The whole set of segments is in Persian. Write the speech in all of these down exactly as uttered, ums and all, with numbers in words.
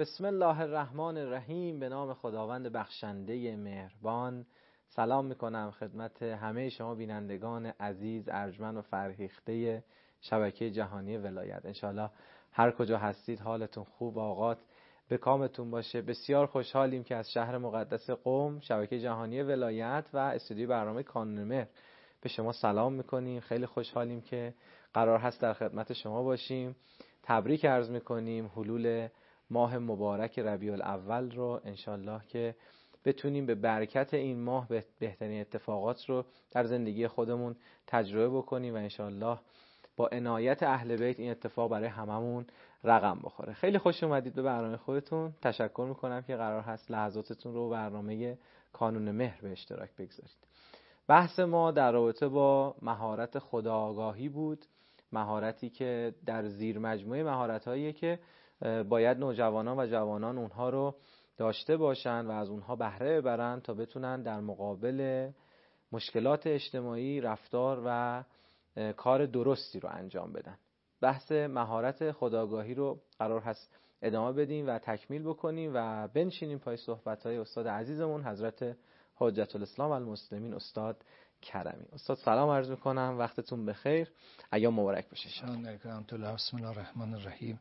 بسم الله الرحمن الرحیم. به نام خداوند بخشنده مهربان. سلام میکنم خدمت همه شما بینندگان عزیز، ارجمند و فرهیخته شبکه جهانی ولایت. انشالله هر کجا هستید حالتون خوب، اوقات به کامتون باشه. بسیار خوشحالیم که از شهر مقدس قم، شبکه جهانی ولایت و استودیوی برنامه کانون مهر به شما سلام میکنیم. خیلی خوشحالیم که قرار هست در خدمت شما باشیم. تبریک عرض میکنیم حلول ماه مبارک ربیع الاول رو. انشالله که بتونیم به برکت این ماه بهترین اتفاقات رو در زندگی خودمون تجربه بکنیم و انشالله با عنایت اهل بیت این اتفاق برای هممون رقم بخوره. خیلی خوش اومدید به برنامه خودتون. تشکر میکنم که قرار هست لحظاتتون رو برنامه کانون مهر به اشتراک بگذارید. بحث ما در رابطه با مهارت خودآگاهی بود، مهارتی که در زیر مجموعه مهارت‌هاییه که باید نوجوانان و جوانان اونها رو داشته باشن و از اونها بهره ببرن تا بتونن در مقابل مشکلات اجتماعی رفتار و کار درستی رو انجام بدن. بحث مهارت خودآگاهی رو قرار هست ادامه بدیم و تکمیل بکنیم و بنشینیم پای صحبت‌های استاد عزیزمون حضرت حجت الاسلام والمسلمین استاد کرمی. استاد سلام عرض میکنم، وقتتون بخیر، ایام مبارک باشه. شکران. بسم الله الرحمن الرحیم.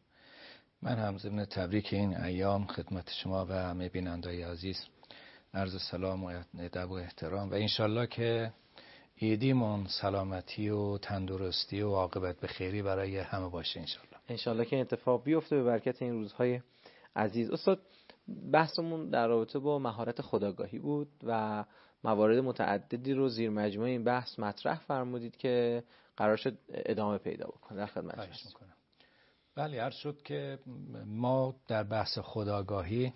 من هم ضمن تبریک این ایام خدمت شما و همه بینندگان عزیز عرض سلام و ادب و احترام و انشالله که عیدیمون سلامتی و تندرستی و عاقبت به خیری برای همه باشه انشالله. انشالله که اتفاق بیفته به برکت این روزهای عزیز. استاد بحثمون در رابطه با مهارت خودآگاهی بود و موارد متعددی رو زیر مجموعه این بحث مطرح فرمودید که قرار شد ادامه پیدا بکنه. در خدمت شما. بله، عرض شد که ما در بحث خودآگاهی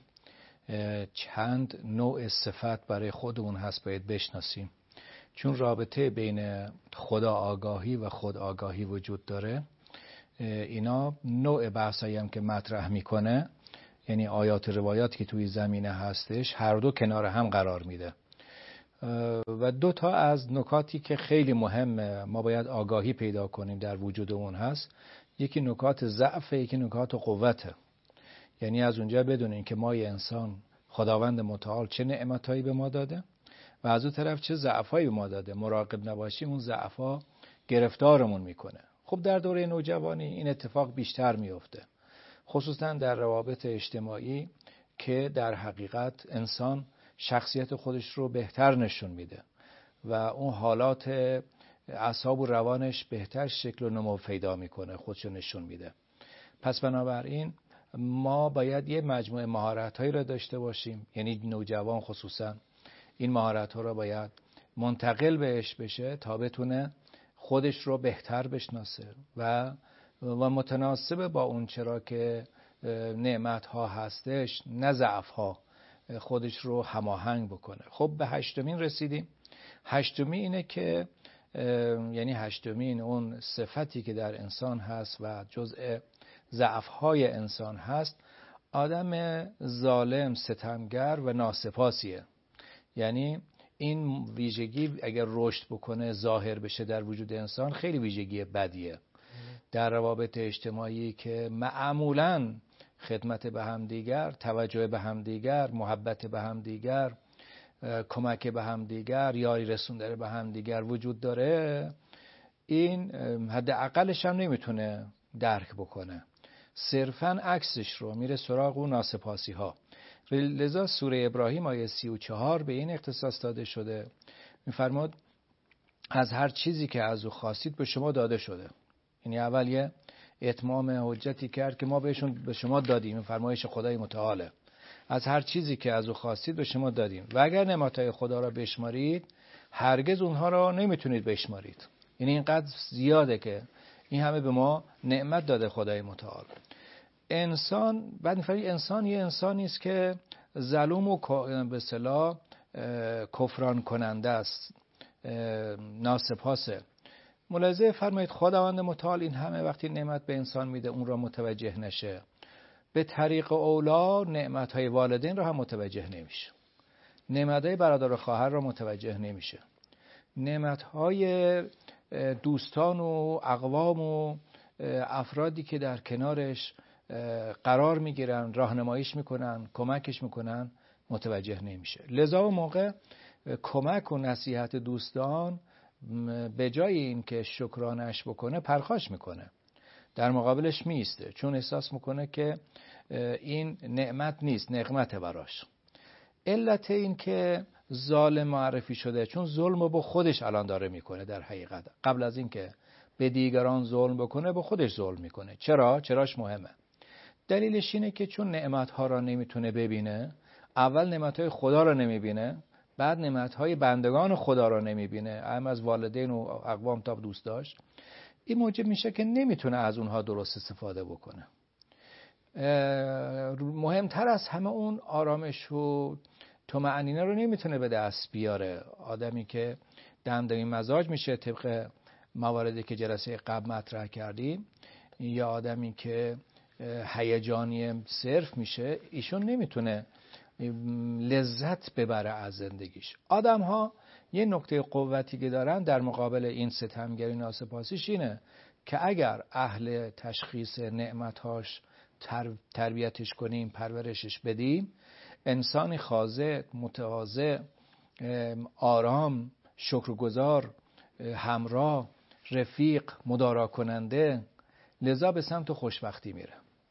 چند نوع صفت برای خودمون هست باید بشناسیم، چون رابطه بین خودآگاهی و خودآگاهی وجود داره. اینا نوع بحثایی هم که مطرح میکنه، یعنی آیات و روایاتی که توی زمینه هستش، هر دو کنار هم قرار میده و دو تا از نکاتی که خیلی مهمه ما باید آگاهی پیدا کنیم در وجودمون هست. یکی نکات ضعف، یکی نکات قوته. یعنی از اونجا بدونین که ما یه انسان خداوند متعال چه نعمتایی به ما داده و از اون طرف چه ضعفایی به ما داده. مراقب نباشیم اون ضعفا گرفتارمون میکنه. خب در دوره نوجوانی این اتفاق بیشتر میفته، خصوصا در روابط اجتماعی که در حقیقت انسان شخصیت خودش رو بهتر نشون میده و اون حالات اعصاب و روانش بهتر شکل و نمو پیدا میکنه، خودشو نشون میده. پس بنابراین ما باید یه مجموعه مهارت‌هایی را داشته باشیم، یعنی نوجوان خصوصا این مهارت‌ها را باید منتقل بهش بشه تا بتونه خودش رو بهتر بشناسه و و متناسب با اون چرا که نعمت‌ها هستش نه ضعف‌ها خودش رو هماهنگ بکنه. خب به هشتمین رسیدیم. هشتمی اینه که یعنی هشتمین اون صفتی که در انسان هست و جزء ضعف‌های انسان هست، آدم ظالم، ستمگر و ناسپاسیه. یعنی این ویژگی اگر رشد بکنه، ظاهر بشه در وجود انسان، خیلی ویژگی بدیه. در روابط اجتماعی که معمولاً خدمت به هم دیگر، توجه به هم دیگر، محبت به هم دیگر، کمک به هم دیگر، یاری رسوندن به هم دیگر وجود داره، این حداقلش هم نمیتونه درک بکنه، صرفاً عکسش رو میره سراغ اون ناسپاسی ها. لذا سوره ابراهیم آیه سی و چهار به این اختصاص داده شده، میفرماد از هر چیزی که از او خواستید به شما داده شده. یعنی اول یه اتمام حجتی کرد که ما بهشون به شما دادیم، فرمایش خدای متعاله، از هر چیزی که از او خواستید به شما دادیم و اگر نعمتهای خدا را بشمارید هرگز اونها را نمیتونید بشمارید. یعنی اینقدر زیاده که این همه به ما نعمت داده خدای متعال. انسان بعد میفرماید انسان یه انسانی است که ظلم و به اصطلاح کفران کننده است، ناسپاسه. ملاحظه فرمایید خداوند متعال این همه وقتی نعمت به انسان میده اون را متوجه نشه، به طریق اولا نعمت‌های والدین را هم متوجه نمیشه، نعمت‌های برادر و خواهر را متوجه نمیشه، نعمت‌های دوستان و اقوام و افرادی که در کنارش قرار میگیرن، راهنماییش میکنن، کمکش میکنن، متوجه نمیشه. لذا و موقع کمک و نصیحت دوستان به جای این که شکرانش بکنه پرخاش میکنه، در مقابلش میسته، چون احساس میکنه که این نعمت نیست، نقمت براش. علت این که ظالم معرفی شده چون ظلم رو به خودش الان داره میکنه. در حقیقت قبل از این که به دیگران ظلم بکنه به خودش ظلم میکنه. چرا؟ چراش مهمه. دلیلش اینه که چون نعمتها را نمیتونه ببینه، اول نعمتهای خدا را نمیبینه، بعد نعمتهای بندگان خدا را نمیبینه، هم از والدین و اقوام تا دوست داشت، این موجب میشه که نمیتونه از اونها درست استفاده بکنه. مهمتر از همه اون آرامش و طمأنینه رو نمیتونه به دست بیاره. آدمی که دمدمی مزاج میشه طبق مواردی که جلسه قبل مطرح کردیم، یا آدمی که هیجانی صرف میشه، ایشون نمیتونه لذت ببره از زندگیش. آدم ها یه نکته قوتی که دارن در مقابل این ستمگری ناسپاسیش اینه که اگر اهل تشخیص نعمتهاش تربیتش کنیم، پرورشش بدیم، انسانی خاضع، متواضع، آرام، شکرگزار، همراه، رفیق، مدارا کننده، لذا به سمت خوشبختی میره.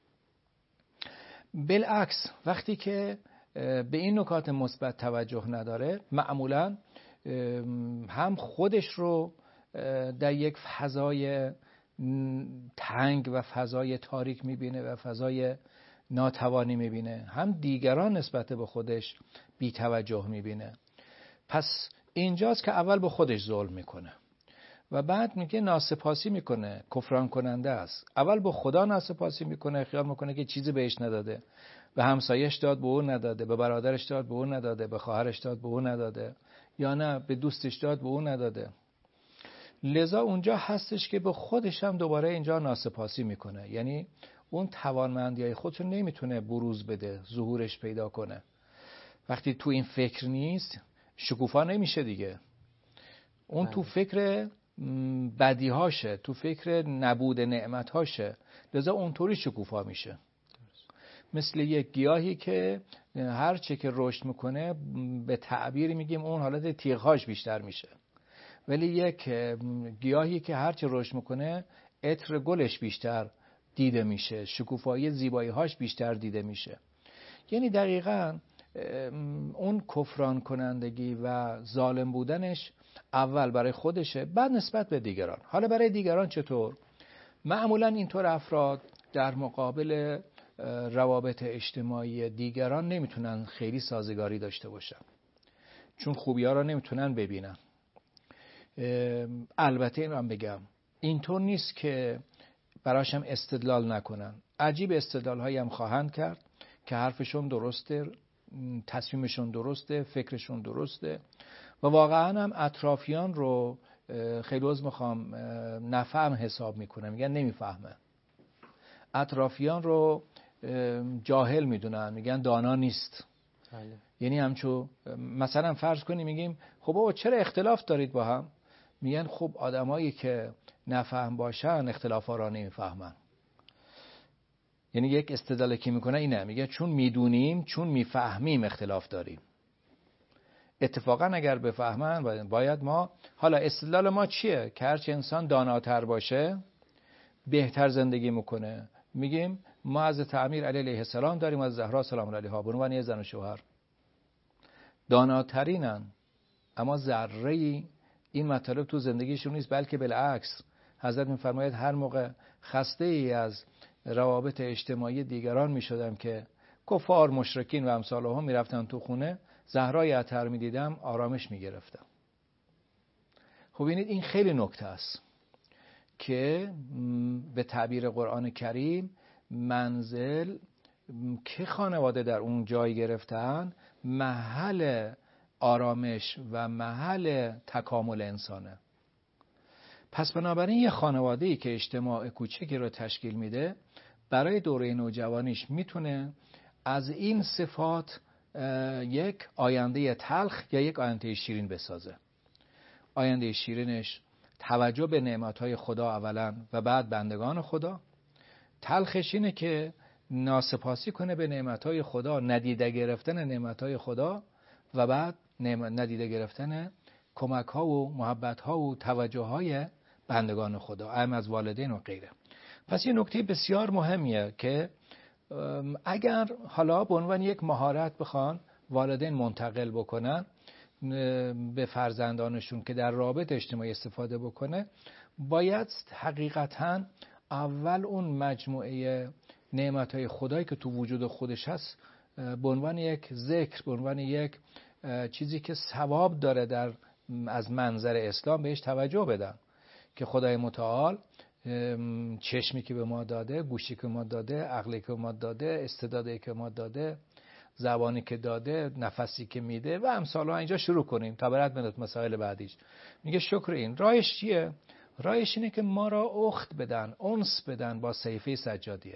بالعکس وقتی که به این نکات مثبت توجه نداره، معمولا هم خودش رو در یک فضای تنگ و فضای تاریک میبینه و فضای ناتوانی میبینه، هم دیگران نسبت به خودش بی توجه میبینه. پس اینجاست که اول به خودش ظلم میکنه و بعد میگه ناسپاسی میکنه، کفران کننده است. اول به خدا ناسپاسی میکنه، خیال میکنه که چیزی بهش نداده، به همسایش داد به اون نداده، به برادرش داد به اون نداده، به خواهرش داد به اون نداده، یا نه به دوستش داد به اون نداده. لذا اونجا هستش که به خودش هم دوباره اینجا ناسپاسی میکنه، یعنی اون توانمندیای خودشو نمیتونه بروز بده، ظهورش پیدا کنه. وقتی تو این فکر نیست شکوفا نمیشه دیگه. اون تو فکر بدیهاشه، تو فکر نبود نعمتهاشه، لذا اونطوری شکوفا میشه. مثل یک گیاهی که هر چه که رشد میکنه به تعبیری میگیم اون حالت تیغهاش بیشتر میشه، ولی یک گیاهی که هر چه رشد میکنه عطر گلش بیشتر دیده میشه، شکوفایی زیبایی‌هاش بیشتر دیده میشه. یعنی دقیقاً اون کفران کنندگی و ظالم بودنش اول برای خودشه، بعد نسبت به دیگران. حالا برای دیگران چطور؟ معمولاً اینطور افراد در مقابل روابط اجتماعی دیگران نمیتونن خیلی سازگاری داشته باشن، چون خوبی‌ها رو نمیتونن ببینن. البته این رو هم بگم، اینطور نیست که براشم استدلال نکنن. عجیب استدلال هایی هم خواهند کرد که حرفشون درسته، تصمیمشون درسته، فکرشون درسته و واقعا هم اطرافیان رو خیلی از میخوام نفهم حساب میکنن، میگن نمیفهمه. اطرافیان رو جاهل میدونن، میگن دانا نیست. بله. یعنی همچون مثلا فرض کنیم میگیم خب بابا چرا اختلاف دارید با هم؟ میگن خب آدمایی که نفهم باشن اختلافا را نمیفهمن. یعنی یک استدلالی که میکنه اینه، میگه چون میدونیم، چون میفهمیم اختلاف داریم. اتفاقا اگر بفهمن باید ما، حالا استدلال ما چیه؟ که هرچی انسان داناتر باشه بهتر زندگی میکنه. میگیم ما از تعمیر علیه السلام داریم، از زهرا سلام علیها به عنوان زن و شوهر داناترینن، اما ذره‌ای این مطالب تو زندگیشون نیست، بلکه بالعکس. حضرت میفرماید هر موقع خسته ای از روابط اجتماعی دیگران میشدم که کفار، مشرکین و امثالهم میرفتن تو خونه، زهرای عطر میدیدم، آرامش میگرفتم. خب ببینید این خیلی نکته است که به تعبیر قرآن کریم منزل که خانواده در اون جای گرفتن محل آرامش و محل تکامل انسانه. پس بنابراین یه خانواده‌ای که اجتماع کوچکی رو تشکیل میده برای دوره نوجوانیش میتونه از این صفات یک آینده تلخ یا یک آینده شیرین بسازه. آینده شیرینش توجه به نعمتهای خدا اولا و بعد بندگان خدا. تلخش اینه که ناسپاسی کنه به نعمتهای خدا، ندیده گرفتن نعمتهای خدا و بعد ندیده گرفتن کمک ها و محبت ها و توجه های بندگان خدا، اهم از والدین و غیره. پس یه نکته بسیار مهمیه که اگر حالا به عنوان یک مهارت بخوان والدین منتقل بکنن به فرزندانشون که در رابطه اجتماعی استفاده بکنه، باید حقیقتاً اول اون مجموعه نعمتهای خدایی که تو وجود خودش هست به عنوان یک ذکر، به عنوان یک چیزی که ثواب داره در از منظر اسلام بهش توجه بدن، که خدای متعال چشمی که به ما داده، گوشی که ما داده، عقلی که ما داده، استعدادی که ما داده، زبانی که داده، نفسی که میده و امثالها. اینجا شروع کنیم تا برات بندت مسائل بعدیش. میگه شکر این راهش چیه؟ راهش اینه که ما را اخت بدن، انس بدن با صحیفه سجادیه.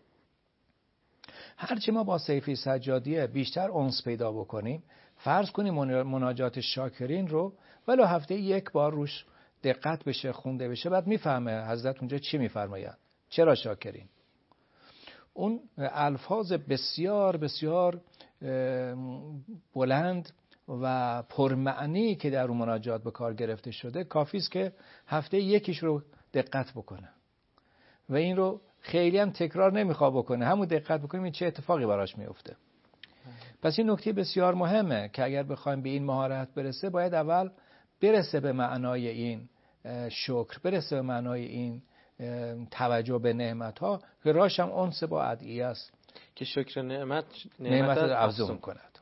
هرچی ما با صحیفه سجادیه بیشتر انس پیدا بکنیم، فرض کنیم مناجات شاکرین رو ولو هفته یک بار روش دقت بشه، خونده بشه، بعد میفهمه حضرت اونجا چی میفرمایند، چرا شاکرین. اون الفاظ بسیار بسیار بلند و پرمعنی که در اون مناجات به کار گرفته شده، کافی است که هفته یکیش رو دقت بکنه و این رو خیلی هم تکرار نمیخواد بکنه، همون دقت بکنیم این چه اتفاقی براش میفته. پس این نکته بسیار مهمه که اگر بخوایم به این مهارت برسه، باید اول برسه به معنای این شکر، برسه به معنای این توجه به نعمت ها که راش هم انس با ادعیه است که شکر نعمت نعمت رو افزون کند.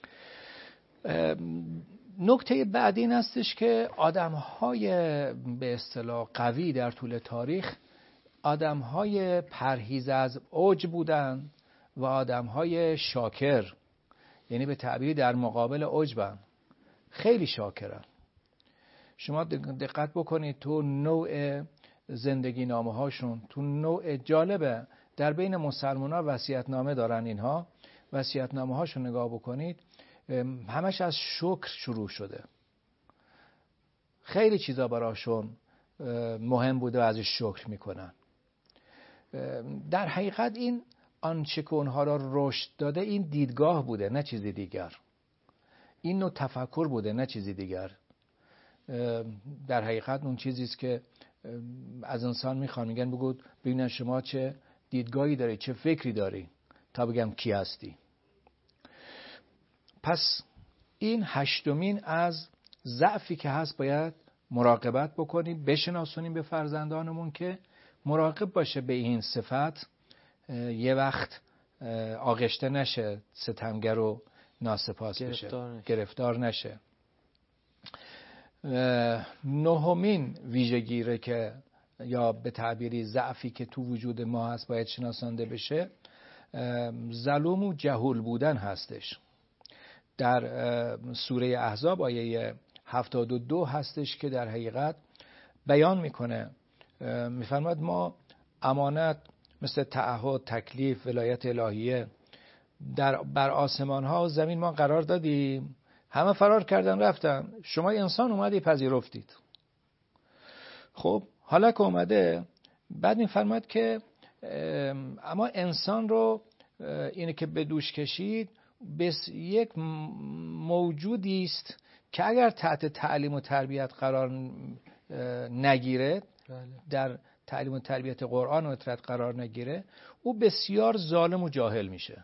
نکته بعدی این هستش که آدم های به اصطلاح قوی در طول تاریخ آدم های پرهیز از عجب بودن و آدم های شاکر، یعنی به تعبیر در مقابل عجبن، خیلی شاکرن. شما دقت بکنید تو نوع زندگی نامه هاشون، تو نوع جالبه در بین مسلمان ها وصیت نامه دارن، اینها وصیت نامه هاشون نگاه بکنید همش از شکر شروع شده. خیلی چیزا براشون مهم بوده و ازش شکر میکنن. در حقیقت این آنچه که اونها را رشد داده این دیدگاه بوده، نه چیزی دیگر. این نوع تفکر بوده، نه چیزی دیگر. در حقیقت اون چیزی است که از انسان میخوان، میگن بگو ببینن شما چه دیدگاهی داری، چه فکری داری تا بگم کی هستی. پس این هشتمین از ضعفی که هست باید مراقبت بکنیم، بشناسونیم به فرزندانمون که مراقب باشه به این صفت یه وقت آغشته نشه، ستمگر و ناسپاس بشه، گرفتار نشه, گرفتار نشه. نهمین ویژگی که یا به تعبیری ضعفی که تو وجود ما هست باید شناسانده بشه، ظلم و جهول بودن هستش. در سوره احزاب آیه هفتاد و دو هستش که در حقیقت بیان میکنه، میفرماد ما امانت مثل تعهد، تکلیف، ولایت الهیه در بر آسمان ها و زمین ما قرار دادیم، همه فرار کردن رفتن، شما انسان اومدی پذیرفتید. خب حالا که اومده بعد میفرماد که اما انسان رو اینه که به دوش کشید بس یک موجودی است که اگر تحت تعلیم و تربیت قرار نگیره، در تعلیم و تربیت قرآن و اطاعت قرار نگیره، او بسیار ظالم و جاهل میشه،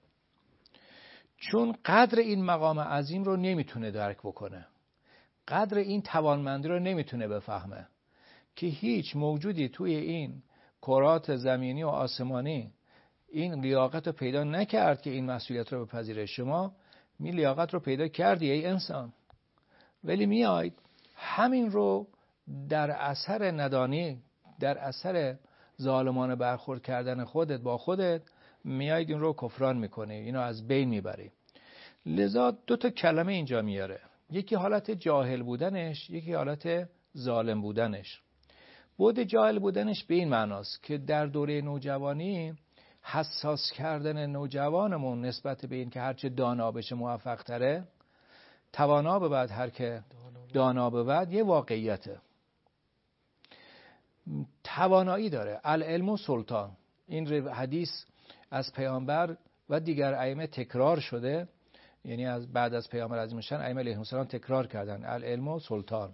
چون قدر این مقام عظیم رو نمیتونه درک بکنه، قدر این توانمندی رو نمیتونه بفهمه که هیچ موجودی توی این کرات زمینی و آسمانی این لیاقت رو پیدا نکرد که این مسئولیت رو بپذیره. شما می لیاقت رو پیدا کردی ای انسان، ولی میاید همین رو در اثر ندانی، در اثر ظالمانه برخورد کردن خودت با خودت میاید این رو کفران میکنی، اینو از بین میبری. لذا دو تا کلمه اینجا میاره، یکی حالت جاهل بودنش، یکی حالت ظالم بودنش. بود جاهل بودنش به این معناست که در دوره نوجوانی حساس کردن نوجوانمون نسبت به این که هرچه دانا بشه موفق تره، توانا به بعد هر که دانا به بعد، یه واقعیته. توانایی داره، العلم و سلطان. این حدیث از پیامبر و دیگر ائمه تکرار شده، یعنی از بعد از پیامبر عظیم الشأن ائمه علیهم السلام تکرار کردن العلم و سلطان.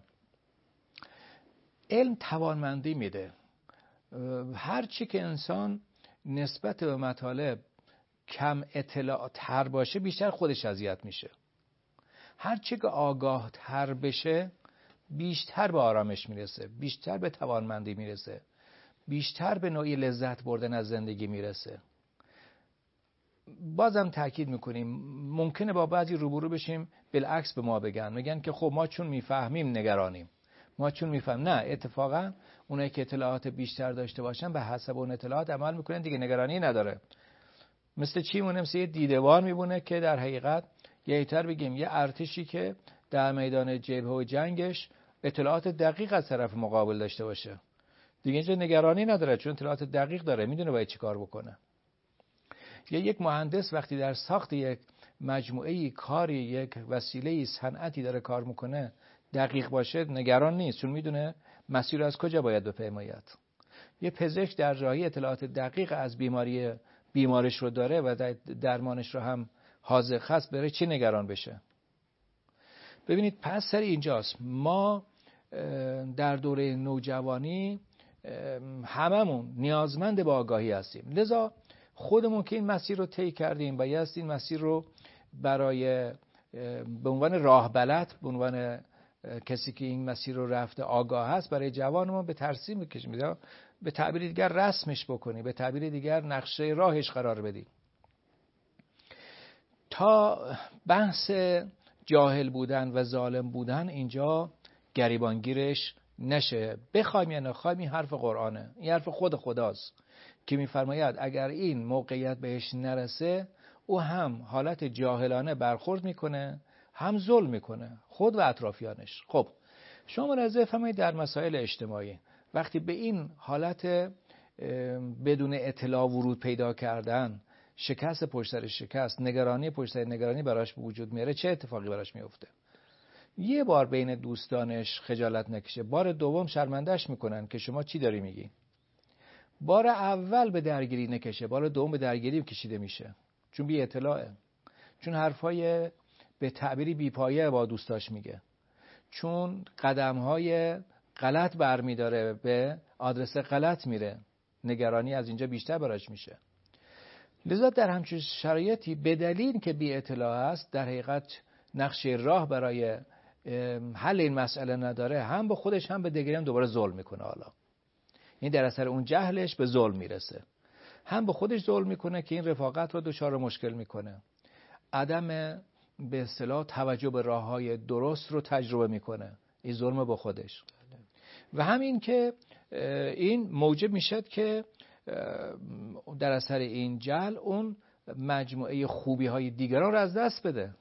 علم توانمندی میده. هر چی که انسان نسبت به مطالب کم اطلاع تر باشه بیشتر خودش اذیت میشه. هر چی که آگاه تر بشه بیشتر به آرامش میرسه، بیشتر به توانمندی میرسه، بیشتر به نوعی لذت بردن از زندگی میرسه. بازم تاکید میکنیم ممکنه با بعضی روبرو بشیم بالعکس به ما بگن، میگن که خب ما چون میفهمیم نگرانیم، ما چون میفهم. نه، اتفاقا اونایی که اطلاعات بیشتر داشته باشن به حسب اون اطلاعات عمل میکنن دیگه، نگرانی نداره. مثل چی مونه؟ مثل یه دیده‌بان میمونه که در حقیقت یه تر بگیم یه ارتشی که در میدان جبهه و جنگش اطلاعات دقیق از طرف مقابل داشته باشه دیگه، اینجا نگرانی نداره چون اطلاعات دقیق داره، میدونه باید چی کار بکنه. یا یک مهندس وقتی در ساخت یک مجموعه کاری، یک وسیله صنعتی داره کار میکنه دقیق باشه نگران نیست، چون میدونه مسیر از کجا باید بپیماید. یه پزشک در راهی اطلاعات دقیق از بیماری بیمارش رو داره و درمانش رو هم حاذق هست، بره چی نگران بشه؟ ببینید پس سر اینجاست. ما در دوره نوجوانی هممون نیازمند به آگاهی هستیم، لذا خودمون که این مسیر رو طی کردیم بایست این مسیر رو برای به عنوان راه بلد، به عنوان کسی که این مسیر رو رفته آگاه هست، برای جوانمون به ترسیم بکشیم، به تعبیر دیگر رسمش بکنی، به تعبیر دیگر نقشه راهش قرار بدی. تا بحث جاهل بودن و ظالم بودن اینجا گریبانگیرش نشه، بخوایم یا نخوایم این حرف قرآنه، این حرف خود خداست که میفرماید اگر این موقعیت بهش نرسه او هم حالت جاهلانه برخورد میکنه، هم ظلم میکنه خود و اطرافیانش. خب شما ملاحظه فرمایید در مسائل اجتماعی وقتی به این حالت بدون اطلاع ورود پیدا کردن، شکست پشت سر شکست، نگرانی پشت سر نگرانی براش به وجود میاره، چه اتفاقی براش میفته؟ یه بار بین دوستانش خجالت نکشه، بار دوم شرمندهش میکنن که شما چی داری میگی. بار اول به درگیری نکشه، بار دوم به درگیری کشیده میشه، چون بی اطلاعه، چون حرفای به تعبیری بی پایه با دوستاش میگه، چون قدمهای غلط برمیداره، به آدرس غلط میره، نگرانی از اینجا بیشتر براش میشه. لذا در همچون شرایطی به دلیل که بی اطلاع است در حقیقت نقشه راه برای حل این مسئله نداره، هم به خودش هم به دیگران دوباره ظلم میکنه. حالا این در اثر اون جهلش به ظلم میرسه، هم به خودش ظلم میکنه که این رفاقت رو دچار مشکل میکنه، عدم به اصطلاح توجه به راههای درست رو تجربه میکنه، این ظلم به خودش. و همین که این موجب میشد که در اثر این جهل اون مجموعه خوبی های دیگران رو از دست بده،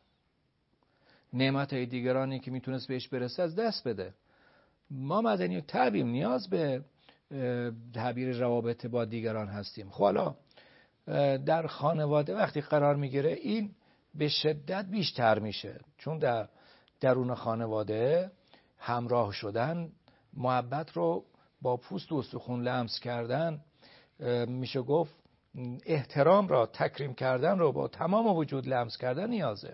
نعمت های دیگرانی که میتونست بهش برسه از دست بده. ما مدنی و تعبیم نیاز به تعبیر روابط با دیگران هستیم. خب حالا در خانواده وقتی قرار میگیره این به شدت بیشتر میشه، چون در درون خانواده همراه شدن، محبت رو با پوست و استخون لمس کردن، میشه گفت احترام را، تکریم کردن رو با تمام وجود لمس کردن نیازه.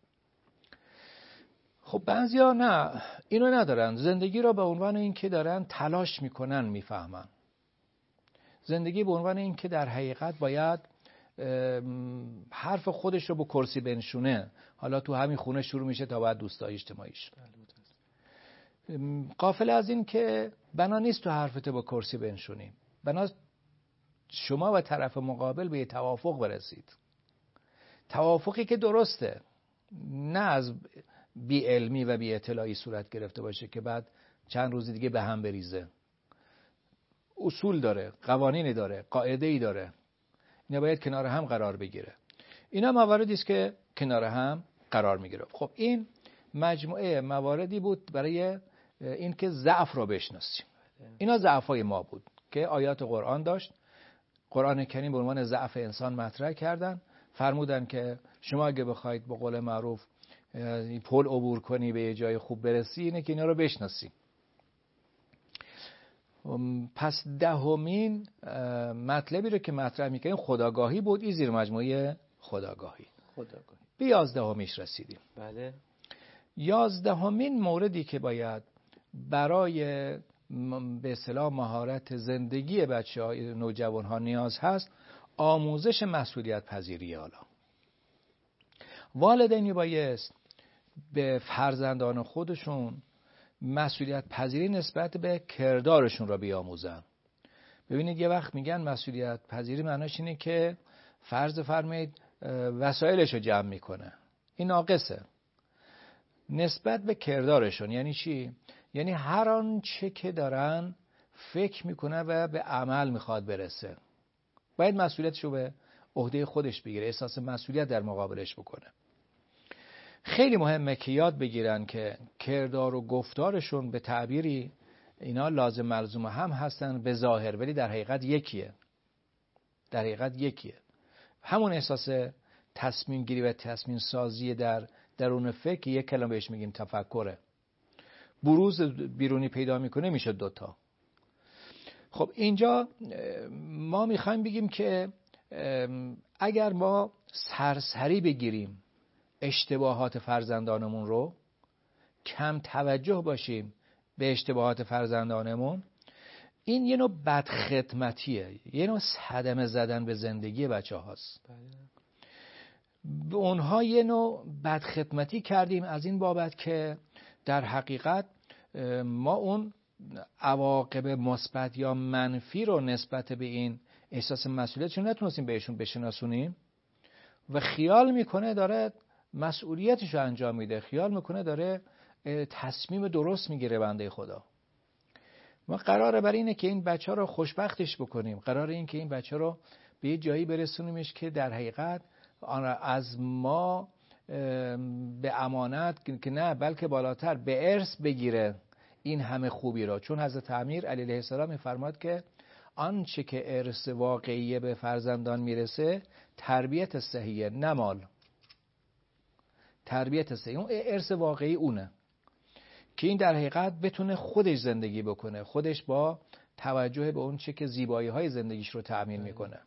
خب بعضیا نه، اینو ندارن، زندگی را به عنوان این که دارن تلاش میکنن میفهمن، زندگی به عنوان این که در حقیقت باید حرف خودش رو به کرسی بنشونه، حالا تو همین خونه شروع میشه تا بعد دوستای اجتماعیش. غافل از این که بنا نیست تو حرفت با کرسی بنشونی، بنا شما و طرف مقابل به توافق برسید، توافقی که درسته، نه از بی علمی و بی اطلاعی صورت گرفته باشه که بعد چند روز دیگه به هم بریزه. اصول داره، قوانینی داره، قاعده‌ای داره، اینا باید کنار هم قرار بگیره. اینا مواردی است که کنار هم قرار میگیره. خب این مجموعه مواردی بود برای این که ضعف رو بشناسیم. اینا ضعف‌های ما بود که آیات قرآن داشت، قرآن کریم به عنوان ضعف انسان مطرح کردن، فرمودن که شما اگه بخواید به قول معروف پل عبور کنی به یه جای خوب برسی، اینه که اینا رو بشناسی. پس دهمین مطلبی رو که مطرح میکنیم خودآگاهی بود. این زیر مجموعه خودآگاهی. خودآگاهی. به یازدهمیش رسیدیم. بله. یازدهمین موردی که باید برای به اصطلاح مهارت زندگی بچه‌های نوجوان ها نیاز هست، آموزش مسئولیت پذیری. حالا والدینی بایست به فرزندان خودشون مسئولیت پذیری نسبت به کردارشون را بیاموزن. ببینید یه وقت میگن مسئولیت پذیری معناش اینه که فرض فرمایید وسایلش رو جمع میکنه. این ناقصه. نسبت به کردارشون یعنی چی؟ یعنی هر آنچه که دارن فکر میکنه و به عمل میخواد برسه. باید مسئولیتش رو به عهده خودش بگیره، احساس مسئولیت در مقابلش بکنه. خیلی مهمه که یاد بگیرن که کردار و گفتارشون به تعبیری اینا لازم ملزوم هم هستن به ظاهر، ولی در حقیقت یکیه. در حقیقت یکیه. همون احساس تصمیم گیری و تصمیم سازی در درون فکر، یک کلمه بهش میگیم تفکره. بروز بیرونی پیدا میکنه میشه دوتا. خب اینجا ما میخوایم بگیم که اگر ما سرسری بگیریم اشتباهات فرزندانمون رو، کم توجه باشیم به اشتباهات فرزندانمون، این یه نوع بدخدمتیه، یه نوع صدمه زدن به زندگی بچه هاست. به اونها یه نوع بدخدمتی کردیم از این بابت که در حقیقت ما اون عواقب مثبت یا منفی رو نسبت به این احساس مسئولیتشون نتونستیم بهشون بشناسونیم و خیال میکنه داره مسئولیتش رو انجام میده، خیال میکنه داره تصمیم درست میگیره. بنده خدا، ما قراره بر اینه که این بچه رو خوشبختش بکنیم، قراره این که این بچه رو به یه جایی برسونیمش که در حقیقت از ما به امانت که نه بلکه بالاتر به ارث بگیره این همه خوبی را. چون حضرت امیر علیه السلام میفرماد که آنچه که ارث واقعی به فرزندان میرسه تربیت صحیحه، نه مال. تربیت صحیح، اون ارث واقعی اونه که این در حقیقت بتونه خودش زندگی بکنه، خودش با توجه به اون چه که زیبایی های زندگیش رو تأمین میکنه.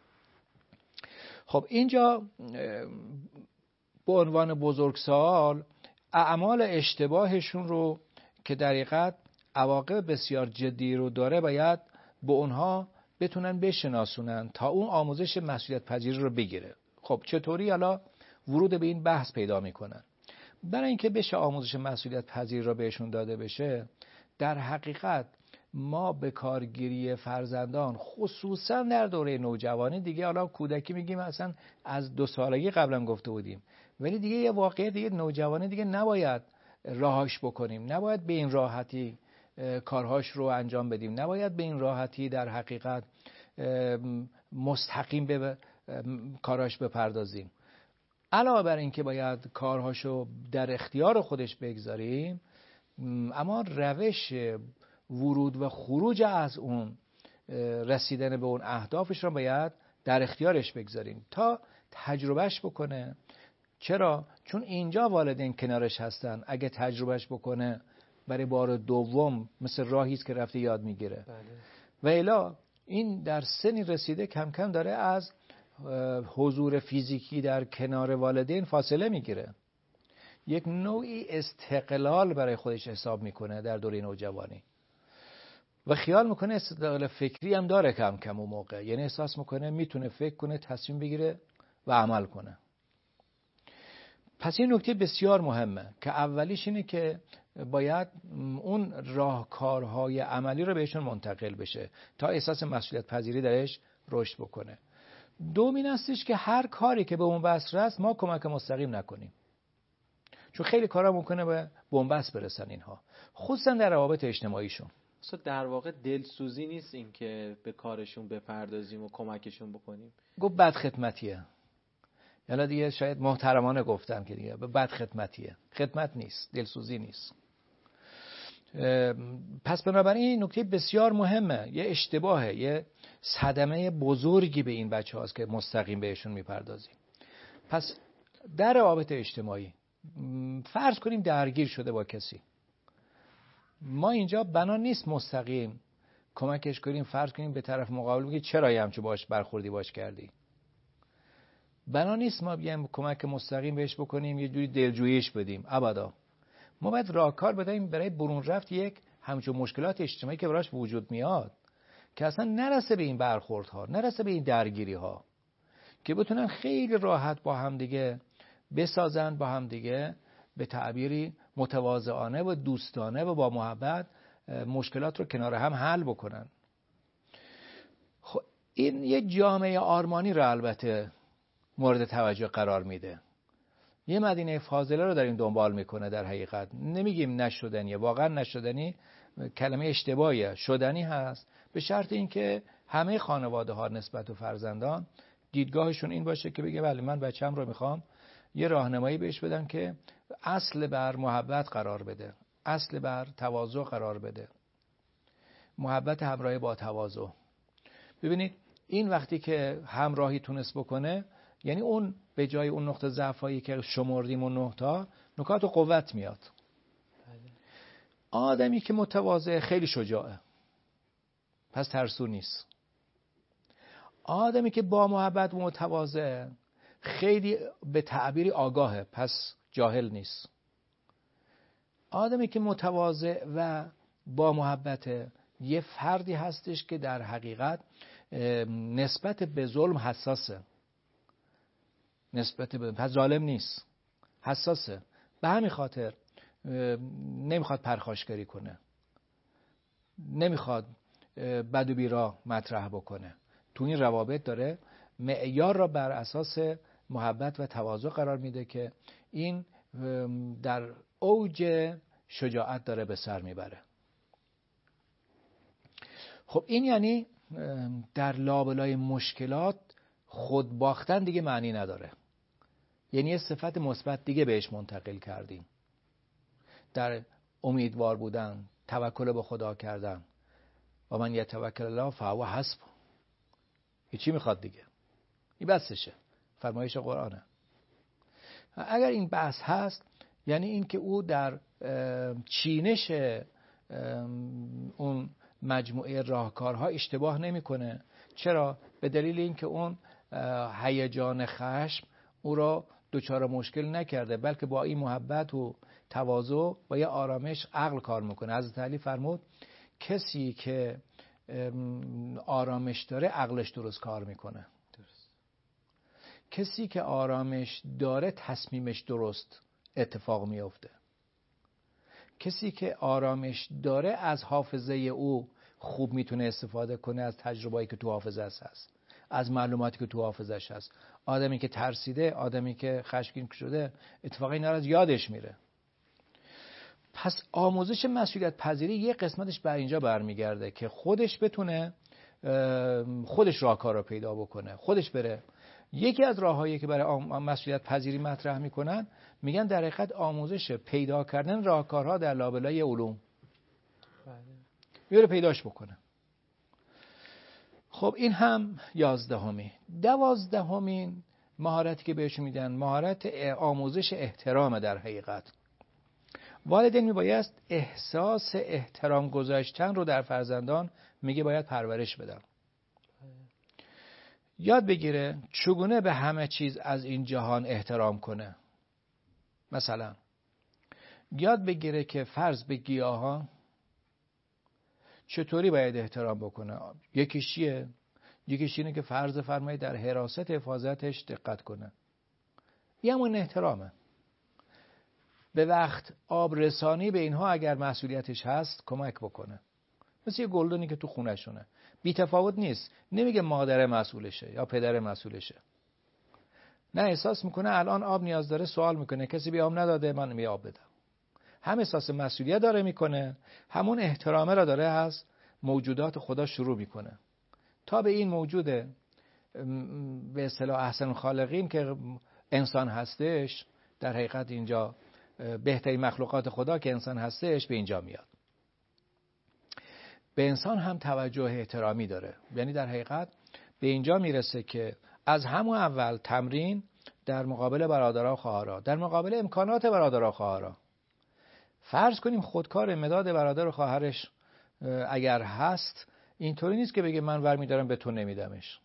خب اینجا به عنوان بزرگسال اعمال اشتباهشون رو که در حقیقت عواقب بسیار جدی رو داره باید به اونها بتونن بشناسونن تا اون آموزش مسئولیت پذیری رو بگیره. خب چطوری حالا ورود به این بحث پیدا میکنن؟ برای اینکه بشه آموزش مسئولیت پذیری رو بهشون داده بشه، در حقیقت ما به کارگیری فرزندان خصوصا در دوره نوجوانی دیگه، حالا کودکی میگیم اصلا از دو سالگی قبلا گفته بودیم، ولی دیگه یه واقعه دیگه نوجوانی دیگه نباید راهش بکنیم، نباید به این راحتی کارهاش رو انجام بدیم، نباید به این راحتی در حقیقت مستقیم به کارهاش بپردازیم. علاوه بر این که باید کارهاشو در اختیار خودش بگذاریم، اما روش ورود و خروج از اون رسیدن به اون اهدافش رو باید در اختیارش بگذاریم تا تجربهش بکنه. چرا؟ چون اینجا والدین کنارش هستن. اگه تجربهش بکنه برای بار دوم مثل راهی است که رفته یاد میگیره. بله. و الا این در سنی رسیده کم کم داره از حضور فیزیکی در کنار والدین فاصله میگیره، یک نوعی استقلال برای خودش حساب میکنه در دوره نوجوانی و خیال میکنه استقلال فکری هم داره کم کم اون موقع، یعنی احساس میکنه میتونه فکر کنه، تصمیم بگیره و عمل کنه. پس این نکته بسیار مهمه که اولیش اینه که باید اون راهکارهای عملی رو بهشون منتقل بشه تا احساس مسئولیت پذیری درش رشد بکنه. دومین هستش که هر کاری که به بنبست رسد ما کمک مستقیم نکنیم، چون خیلی کارا ممکنه به بنبست برسن اینها، خصوصا در روابط اجتماعیشون. اصلا در واقع دلسوزی نیست این که به کارشون بپردازیم و کمکشون بکنیم. گفت بدخدمتیه، یعنی دیگه شاید محترمانه گفتم که دیگه بدخدمتیه، خدمت نیست، دلسوزی نیست. پس بنابراین نکته بسیار مهمه، یه اشتباهه، یه صدمه بزرگی به این بچه هاست که مستقیم بهشون میپردازیم. پس در روابط اجتماعی فرض کنیم درگیر شده با کسی، ما اینجا بنا نیست مستقیم کمکش کنیم، فرض کنیم به طرف مقابل بگیم چرا یه همچه باش برخوردی باش کردی. بنا نیست ما بیایم کمک مستقیم بهش بکنیم، یه جوری دلجوییش بدیم، ابدا. ما باید راهکار بدیم برای برون رفت یک همچون مشکلات اجتماعی که براش وجود میاد، که اصلا نرسه به این برخوردها، نرسه به این درگیری ها، که بتونن خیلی راحت با هم دیگه بسازن، با هم دیگه به تعبیری متواضعانه و دوستانه و با محبت مشکلات رو کنار هم حل بکنن. خب این یه جامعه آرمانی رو البته مورد توجه قرار میده. یه مدینه فاضله رو داریم دنبال میکنه. در حقیقت نمیگیم نشدنیه، واقعا نشدنی کلمه اشتباهیه، شدنی هست، به شرط اینکه همه خانواده ها نسبت به فرزندان دیدگاهشون این باشه که بگه بله من بچه‌م رو میخوام یه راهنمایی بهش بدم که اصل بر محبت قرار بده، اصل بر تواضع قرار بده، محبت همراه با تواضع. ببینید این وقتی که همراهی تونست بکنه، یعنی اون به جای اون نقطه ضعفایی که شمردیم و نه تا نکات و قوت میاد. آدمی که متواضع خیلی شجاعه، پس ترسو نیست. آدمی که با محبت و متواضع خیلی به تعبیری آگاهه، پس جاهل نیست. آدمی که متواضع و با محبت یه فردی هستش که در حقیقت نسبت به ظلم حساسه، نسبت به پس ظالم نیست، حساسه. به همین خاطر نمیخواد پرخاشگری کنه، نمیخواد بد و بیرا مطرح بکنه. تو این روابط داره معیار را بر اساس محبت و تواضع قرار میده که این در اوج شجاعت داره به سر میبره. خب این یعنی در لابلای مشکلات خود باختن دیگه معنی نداره، یعنی یه صفت مثبت دیگه بهش منتقل کردیم، در امیدوار بودن، توکل به خدا کردن. و من یتوکل الله فهو حسبه. این چی میخواد دیگه؟ این بسشه، فرمایش قرآنه. اگر این بحث هست یعنی این که او در چینش اون مجموعه راهکارها اشتباه نمیکنه. چرا؟ به دلیل اینکه اون هیجان خشم او را دچار مشکل نکرده، بلکه با این محبت و تواضع با یه آرامش عقل کار میکنه. حضرت علی فرمود کسی که آرامش داره عقلش درست کار میکنه. درست. کسی که آرامش داره تصمیمش درست اتفاق میفته. کسی که آرامش داره از حافظه او خوب میتونه استفاده کنه، از تجربه‌ای که تو حافظه‌اش هست، از معلوماتی که تو حافظه‌اش هست. آدمی که ترسیده، آدمی که خشمگین شده، اتفاقا اینا رو از یادش میره. پس آموزش مسئولیت پذیری یه قسمتش بر اینجا برمیگرده که خودش بتونه خودش راهکار رو پیدا بکنه، خودش بره. یکی از راههایی که برای مسئولیت پذیری مطرح میکنن میگن در حقیقت آموزش پیدا کردن راهکارها در لابلای علوم. بله. پیداش بکنه. خب این هم یازدهمی. دوازدهمین مهارتی که بهش میدن مهارت آموزش احترام. در حقیقت والدین میبایست احساس احترام گذاشتن رو در فرزندان میگه باید پرورش بدن. یاد بگیره چگونه به همه چیز از این جهان احترام کنه. مثلا یاد بگیره که فرض به گیاهان چطوری باید احترام بکنه. یکیش چیه؟ یکیش اینه که فرض فرمایید در حراست حفاظتش دقت کنه. یه همون احترامه. به وقت آب رسانی به اینها اگر مسئولیتش هست کمک بکنه. مثل یه گلدونی که تو خونه شونه، بی تفاوت نیست. نمیگه مادر مسئولشه یا پدر مسئولشه، نه، احساس میکنه الان آب نیاز داره، سوال میکنه کسی بی آب نداده، من می آب بدم. هم احساس مسئولیت داره میکنه، همون احترامه را داره از موجودات خدا شروع میکنه تا به این موجود به اصطلاح احسن الخالقین که انسان هستش. در حقیقت اینجا بهترین مخلوقات خدا که انسان هستش به اینجا میاد. به انسان هم توجه احترامی داره. یعنی در حقیقت به اینجا میرسه که از همون اول تمرین در مقابل برادرها و خواهرها، در مقابل امکانات برادرها و خواهرها. فرض کنیم خودکار مداد برادر و خواهرش اگر هست، اینطوری نیست که بگه من ور میدارم به تو نمیدمش.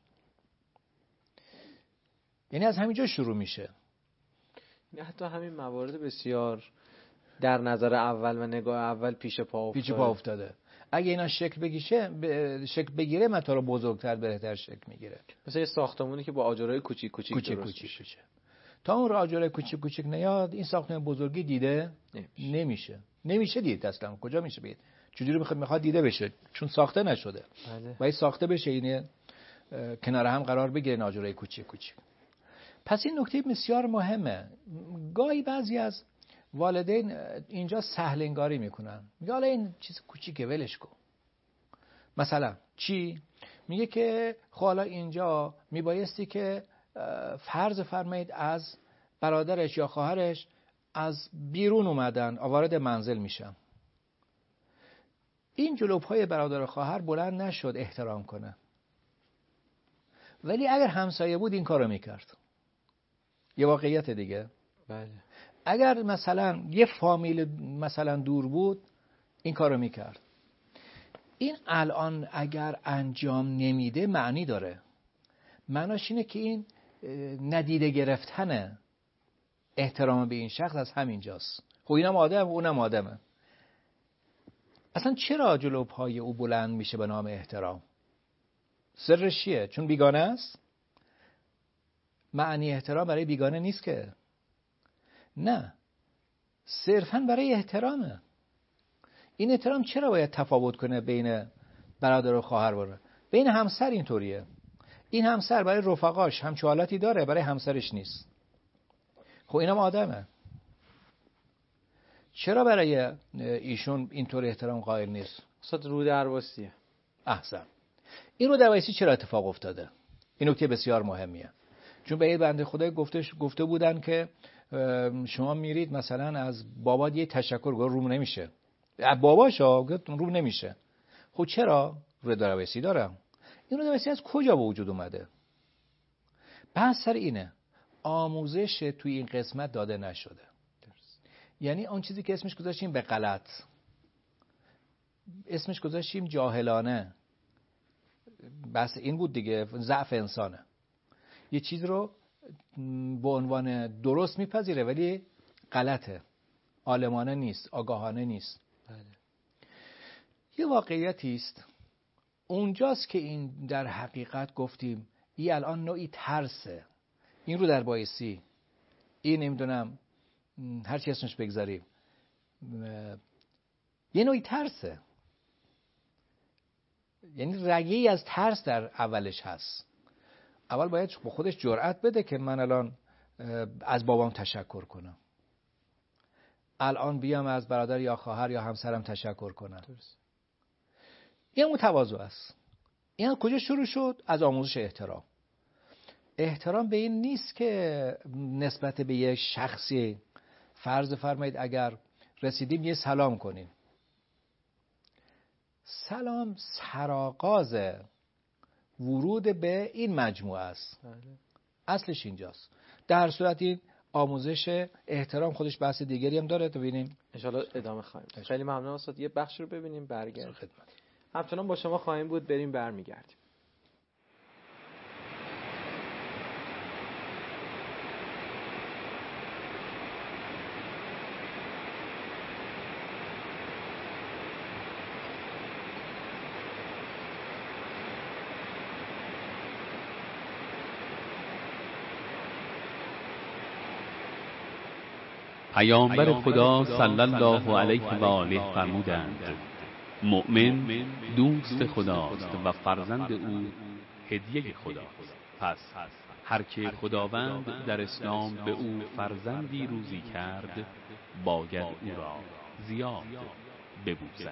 یعنی از همینجا شروع میشه. حتی همین موارد بسیار در نظر اول و نگاه اول پیش پا افتاده. پیش پا افتاده. اگه اینا شکل بگیشه شکل بگیره متا رو بزرگتر بهتر شکل میگیره. مثلا یه ساختمونی که با آجرای کوچیک کوچیک کوچیک درست کوچیک میشه. کوچیک. تا اون آجرای کوچیک کوچیک نیاد این ساختمان بزرگی دیده نمیشه. نمیشه. نمیشه دید اصلا. کجا میشه دید؟ چجوری میخواد میخواد دیده بشه؟ چون ساخته نشده. بله. باید ساخته بشه، اینه کنار هم قرار بگیره آجرای کوچیک کوچیک. پس این نکته بسیار مهمه. گاهی بعضی از والدین اینجا سهل انگاری میکنن. میگه حالا این چیز کوچیکه ولش کن. مثلا چی؟ میگه که خب حالا اینجا میبایستی که فرض فرمایید از برادرش یا خواهرش از بیرون اومدن وارد منزل میشن. این جلو پای برادر و خواهر بلند نشد احترام کنه. ولی اگر همسایه بود این کارو میکرد. یه واقعیت دیگه. بله. اگر مثلا یه فامیل مثلا دور بود این کارو میکرد. این الان اگر انجام نمیده معنی داره. معناش اینه که این ندیده گرفتن احترام به این شخص از همینجاست. خب اینم آدم و اونم آدمه. اصلا چرا جلو پای او بلند میشه به نام احترام؟ سرش چیه؟ چون بیگانه است؟ معنی احترام برای بیگانه نیست که. نه، صرفاً برای احترامه. این احترام چرا باید تفاوت کنه بین برادر و خواهر بره؟ بین همسر اینطوریه. این همسر برای رفقاش همچو حالتی داره، برای همسرش نیست. خب اینم آدمه. چرا برای ایشون اینطور احترام قائل نیست؟ استاد رو درواسیه. احسن. این رو درواسی چرا اتفاق افتاده؟ این نکته بسیار مهمیه. چون به این بنده خدای گفته گفته بودن که شما میرید مثلا از بابا یه تشکر گفت روم نمیشه. باباشا گفت روم نمیشه. خب چرا؟ رو درواسی دارم. این رو درواسی از کجا به وجود اومده؟ بحث سر اینه. آموزش توی این قسمت داده نشده. یعنی اون چیزی که اسمش گذاشتیم به غلط، اسمش گذاشتیم جاهلانه، بس این بود دیگه، ضعف انسانه. یه چیز رو به عنوان درست میپذیره ولی غلطه، عالمانه نیست، آگاهانه نیست. بله. یه واقعیتی است اونجاست که این در حقیقت گفتیم این الان نوعی ترسه. این رو در بایستی این نمیدونم هر چی اسمش بگذاریم یه نوعی ترسه. یعنی رگه‌ای از ترس در اولش هست. اول باید با خودش جرأت بده که من الان از بابام تشکر کنم، الان بیام از برادر یا خواهر یا همسرم تشکر کنم. این متواضع است. این کجا شروع شد؟ از آموزش احترام. احترام به این نیست که نسبت به یک شخصی فرض فرمایید اگر رسیدیم یه سلام کنیم. سلام سرآغاز ورود به این مجموعه است. اصلش اینجاست. در صورت این آموزش احترام خودش بحث دیگری هم داره، تو ببینیم ان شاء الله ادامه خواهیم. خیلی ممنون استاد. یه بخش رو ببینیم برگردیم. همچنان با شما خواهیم بود، بریم برمیگردیم. پیامبر خدا صلی الله علیه و آله فرمودند مؤمن دوست خداست و فرزند او هدیه خداست. پس هر که خداوند در اسلام به او فرزندی روزی کرد باید او را زیاد ببوسد.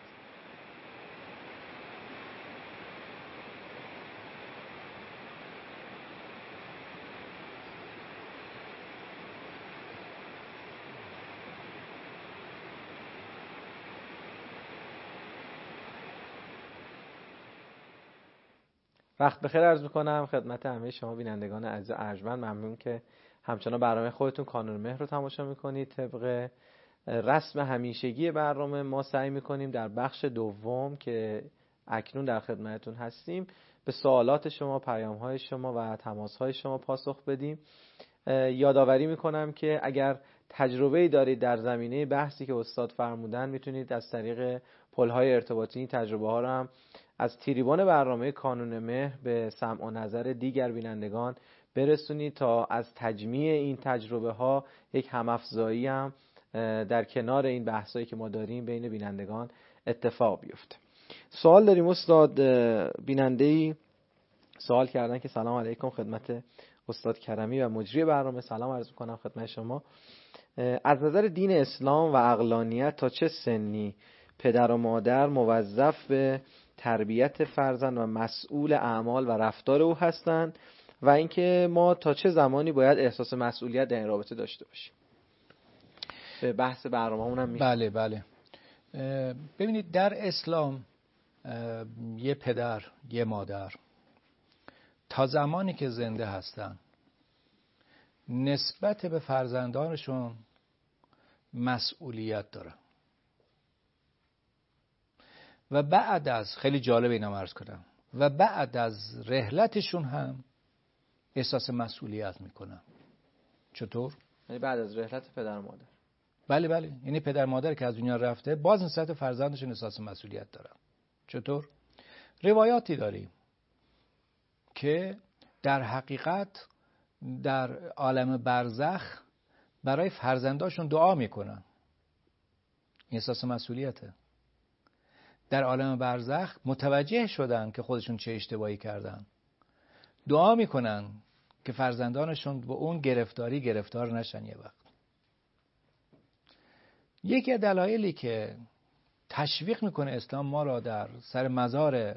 وقت بخیر عرض میکنم خدمت همه شما بینندگان عزیز ارجمند. ممنون که همچنان برنامه خودتون کانون مهر رو تماشا میکنید. طبق رسم همیشگی برنامه ما سعی میکنیم در بخش دوم که اکنون در خدمتتون هستیم به سوالات شما، پیام‌های شما و تماس‌های شما پاسخ بدیم. یادآوری میکنم که اگر تجربه‌ای دارید در زمینه بحثی که استاد فرمودن، میتونید از طریق پل‌های ارتباطی این تجربه ها رو هم از تریبون برنامه کانون مهر به سمع و نظر دیگر بینندگان برسونید تا از تجمیع این تجربه ها یک هم‌افزایی هم در کنار این بحثایی که ما داریم بین بینندگان اتفاق بیفته. سوال داریم استاد. بیننده‌ای سوال کردن که سلام علیکم خدمت استاد کرمی و مجری برنامه. سلام عرض می‌کنم خدمت شما. از نظر دین اسلام و عقلانیت تا چه سنی پدر و مادر موظف به تربیت فرزند و مسئول اعمال و رفتار او هستند و اینکه ما تا چه زمانی باید احساس مسئولیت در این رابطه داشته باشیم؟ به بحث برنامه‌مون هم میشه. بله بله. ببینید در اسلام یه پدر یه مادر تا زمانی که زنده هستن نسبت به فرزندانشون مسئولیت دارن و بعد از خیلی جالب اینم عرض کنم و بعد از رحلتشون هم احساس مسئولیت میکنن. چطور؟ یعنی بعد از رحلت پدر و مادر. بله بله، یعنی پدر مادر که از دنیا رفته باز نسبت فرزندشون احساس مسئولیت دارن. چطور؟ روایاتی داریم که در حقیقت در عالم برزخ برای فرزنداشون دعا میکنن. احساس مسئولیته. در عالم برزخ متوجه شدن که خودشون چه اشتباهی کردن، دعا میکنن که فرزندانشون به اون گرفتاری گرفتار نشن. یه وقت یکی از دلایلی که تشویق میکنه اسلام ما را در سر مزار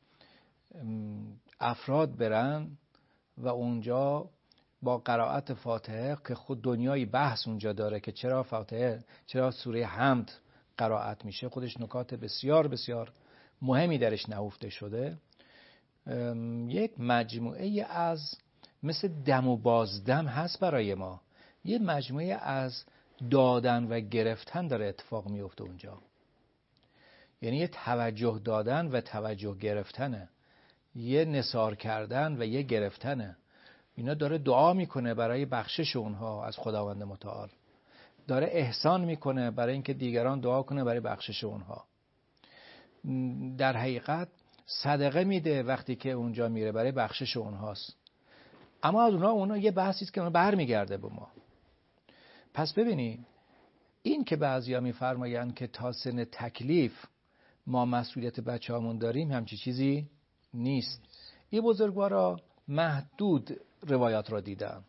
افراد برن و اونجا با قرائت فاتحه که خود دنیای بحث اونجا داره که چرا فاتحه، چرا سوره حمد قرائت میشه، خودش نکات بسیار بسیار مهمی درش نهفته شده. یک مجموعه از مثل دم و بازدم هست برای ما، یه مجموعه از دادن و گرفتن داره اتفاق میفته اونجا. یعنی یه توجه دادن و توجه گرفتنه، یه نثار کردن و یه گرفتنه. اینا داره دعا میکنه برای بخشش اونها از خداوند متعال، داره احسان میکنه برای اینکه دیگران دعا کنه برای بخشش اونها. در حقیقت صدقه میده وقتی که اونجا میره برای بخشش اونهاست. اما از اونها اونها یه بحثی است که اون برمیگرده به ما. پس ببینید این که بعضیا میفرمایند که تا سن تکلیف ما مسئولیت بچه‌هامون داریم همچی چیزی نیست. این بزرگوارا محدود روایات را دیدم.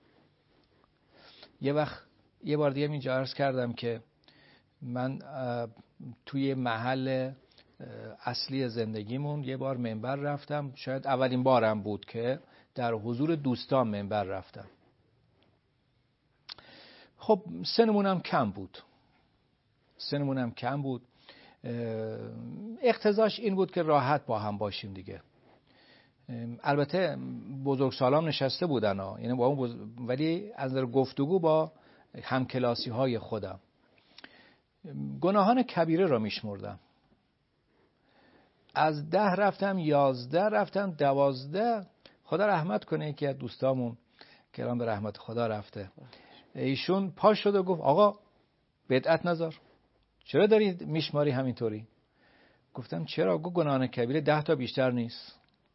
یه وقت یه بار دیگه اینجا عرض کردم که من توی محل اصلی زندگیمون یه بار منبر رفتم، شاید اولین بارم بود که در حضور دوستان منبر رفتم. خب سنمون هم کم بود سنمون هم کم بود اقتضاش این بود که راحت با هم باشیم دیگه. البته بزرگسالان نشسته بودن ها، یعنی با اون بز... ولی از نظر گفتگو با همکلاسی های خودم گناهان کبیره را میشمردم. از ده رفتم یازده رفتم دوازده. خدا رحمت کنه که از دوستامون که الان به رحمت خدا رفته، ایشون پاش شد و گفت آقا بدعت نذار، چرا داری میشماری همینطوری؟ گفتم چرا؟ گفت گناهان کبیره ده تا بیشتر نیست.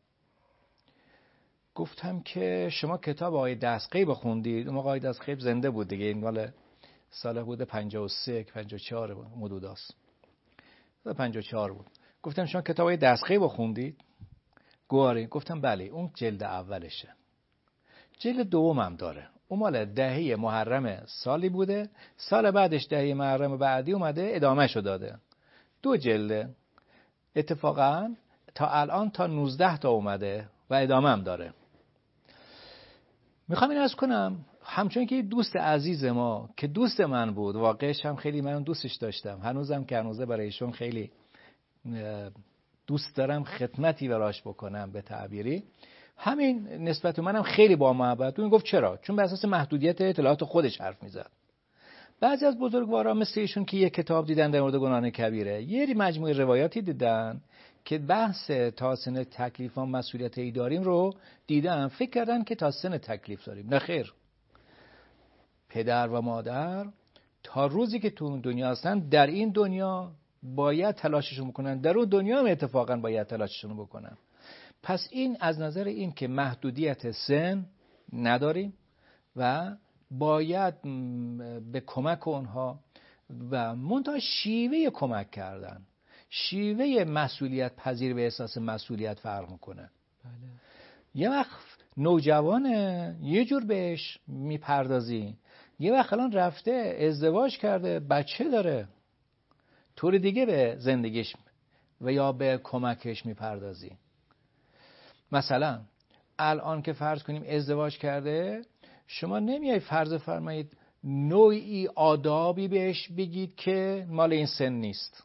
گفتم که شما کتاب آقای دستقیب خوندید؟ اون آقای دستقیب زنده بود دیگه، این مال سال بوده پنجاه و سه پنجاه و چهار مدوداست، پنجاه و چهار بود. گفتم شما کتاب آقای دستقیب خوندید؟ گواری. گفتم بله اون جلد اولشه. جلد دومم داره، اون مال دهه محرم سالی بوده، سال بعدش دهه محرم بعدی اومده ادامهشو داده. دو جلده اتفاقا تا الان تا نوزده تا اومده و ادامه هم داره. میخوام این عرض کنم همچون که دوست عزیز ما که دوست من بود، واقعش هم خیلی من دوستش داشتم، هنوزم که هنوزه برای ایشون خیلی دوست دارم خدمتی براش بکنم به تعبیری، همین نسبت منم خیلی با محبت. اون گفت چرا؟ چون به اساس محدودیت اطلاعات خودش حرف میزد. بعضی از بزرگواران مثل ایشون که یک کتاب دیدن در مورد گناهان کبیره، یه مجموعه روایاتی دیدن که بحث تا سن تکلیف ها مسئولیتی داریم رو دیدن، فکر کردن که تا سن تکلیف داریم. نه خیر. پدر و مادر تا روزی که تو دنیا هستن در این دنیا باید تلاششون بکنن، در اون دنیا هم اتفاقا باید تلاششون بکنن. پس این از نظر این که محدودیت سن نداریم و باید به کمک اونها و منتها شیوه کمک کردن، شیوه مسئولیت پذیر و احساس مسئولیت فرق میکنه. بله. یه وقت نوجوانه یه جور بهش میپردازی، یه وقت الان رفته ازدواج کرده بچه داره طور دیگه به زندگیش و یا به کمکش میپردازی. مثلا الان که فرض کنیم ازدواج کرده، شما نمیای فرض فرمایید نوعی آدابی بهش بگید که مال این سن نیست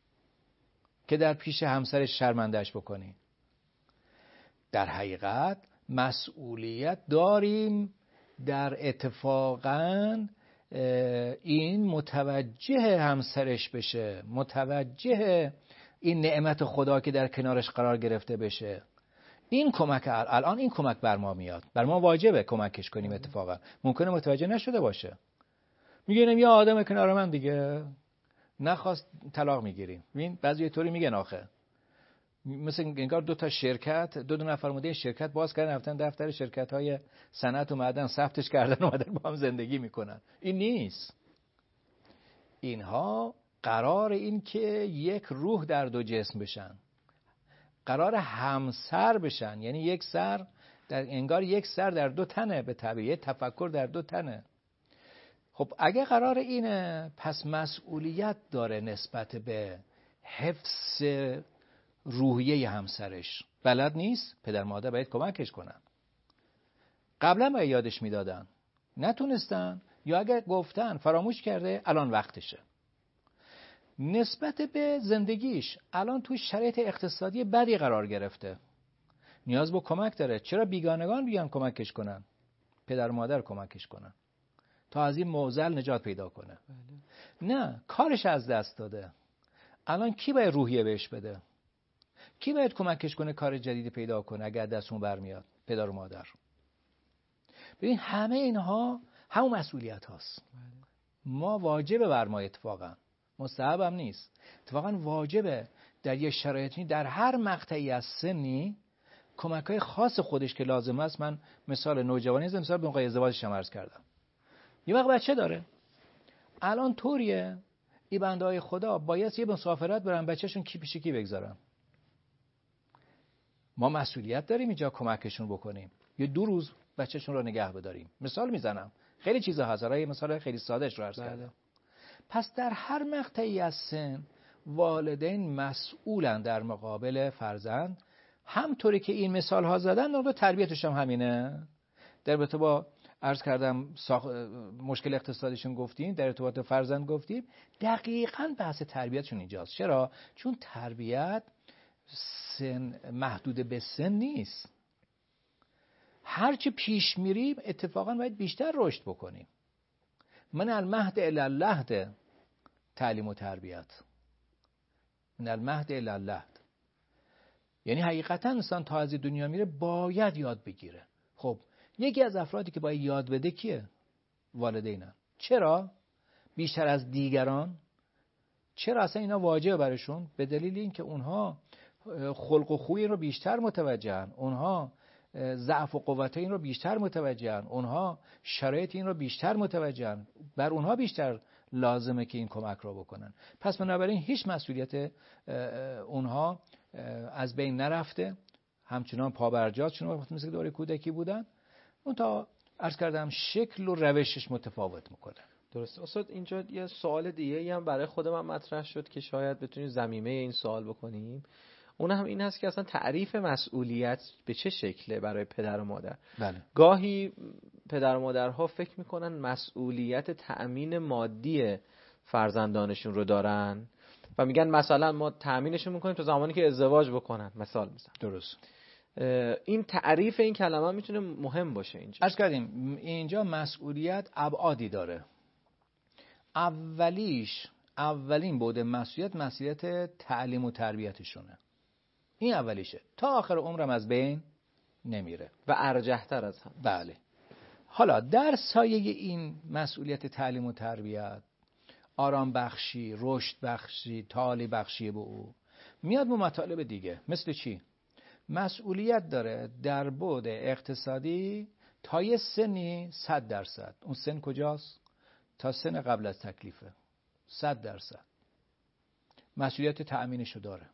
که در پیش همسرش شرمندهش بکنی. در حقیقت مسئولیت داریم در اتفاقاً این متوجه همسرش بشه، متوجه این نعمت خدا که در کنارش قرار گرفته بشه. این کمک الان این کمک بر ما میاد، بر ما واجبه کمکش کنیم. اتفاقا ممکنه متوجه نشده باشه، میگیم یه آدم کنار من دیگه نخواست طلاق میگیریم. ببین بعضی طوری میگن آخه مثل انگار دو تا شرکت دو دو نفر مدیر شرکت باز کردن رفتن دفتر شرکت‌های صنعت و معدن ثبتش کردن اومدن با هم زندگی میکنن. این نیست. اینها قرار این که یک روح در دو جسم بشن، قرار همسر بشن، یعنی یک سر در انگار یک سر در دو تنه، به طبیعه تفکر در دو تنه. خب اگه قرار اینه پس مسئولیت داره نسبت به حفظ روحیه همسرش. بلد نیست، پدر مادر باید کمکش کنن. قبلا باید یادش میدادن، نتونستن یا اگر گفتن فراموش کرده، الان وقتشه. نسبت به زندگیش الان توی شرایط اقتصادی بدی قرار گرفته، نیاز به کمک داره. چرا بیگانگان بیان کمکش کنن؟ پدر مادر کمکش کنن تا از این معضل نجات پیدا کنه. بله. نه، کارش از دست داده. الان کی باید روحیه بهش بده؟ کی باید کمکش کنه کار جدیدی پیدا کنه اگر دستون برمیاد؟ پدر و مادر. ببین همه اینها همون مسئولیت هاست. ما واجبه بر ما، اتفاقا مستحب هم نیست، اتفاقا واجبه در یه شرایطی در هر مقطعی از سنی کمک‌های خاص خودش که لازم است. من مثال نوجوانی زدم، مثال به موقع ازدواجش هم عرض کردم. یه وقت بچه داره، الان طوریه این بنده‌های خدا باید یه مسافرت برن، بچه‌شون کی پیش کی بگذارن. ما مسئولیت داریم اینجا کمکشون بکنیم، یه دو روز بچه‌شون رو نگه بداریم. مثال میزنم، خیلی چیزا هست، یه مثال خیلی سادهش رو عرض کردم. پس در هر مقطعی از سن والدین مسئولن در مقابل فرزند. همطوری که این مثال ها زدن نوع تربیتش هم همینه. در ارتباط با عرض کردم ساخ... مشکل اقتصادیشون گفتیم، در ارتباط فرزند گفتیم، دقیقاً بحث تربیتشون اینجاست. چرا؟ چون تربیت سن محدود به سن نیست. هرچی پیش میریم اتفاقاً باید بیشتر رشد بکنیم. من المهد الی اللحد تعلیم و تربیت، من المهد الی اللحد، یعنی حقیقتا انسان تا از دنیا میره باید یاد بگیره. خب یکی از افرادی که باید یاد بده کیه؟ والدینن. چرا؟ بیشتر از دیگران. چرا اصلا اینا واجبه برشون؟ به دلیل اینکه اونها خلق و خوی رو بیشتر متوجهن، اونها ضعف و قوت این رو بیشتر متوجهن، اونها شرایط این رو بیشتر متوجهن، بر اونها بیشتر لازمه که این کمک رو بکنن. پس بنابراین هیچ مسئولیت اونها از بین نرفته، همچنان پابرجاست. شما وقتی مثل دوره کودکی بودن، اون تا عرض کردم شکل و روشش متفاوت میکنه. درست. استاد اینجا یه سوال دیگه هم برای خود من مطرح شد که شاید بتونیم زمینه این سوال بکنیم. اون هم این هست که اصلا تعریف مسئولیت به چه شکله برای پدر و مادر؟ بله. گاهی پدر و مادرها فکر میکنن مسئولیت تأمین مادی فرزندانشون رو دارن و میگن مثلا ما تأمینشون میکنیم تا زمانی که ازدواج بکنن، مثال میزنم. درست. این تعریف این کلمه میتونه مهم باشه اینجا. عرض کردیم اینجا مسئولیت ابعادی داره. اولیش اولین بود مسئولیت مسئولیت تعلیم و تربیتشونه. این اولیشه، تا آخر عمرم از بین نمیره و ارجح‌تر از هم. بله. حالا در سایه این مسئولیت تعلیم و تربیت، آرام بخشی، رشد بخشی، تعالی بخشی به او، میاد به مطالب دیگه. مثل چی؟ مسئولیت داره در بعد اقتصادی تا یه سنی صد درصد. اون سن کجاست؟ تا سن قبل از تکلیفه. صد درصد مسئولیت تأمینشو داره.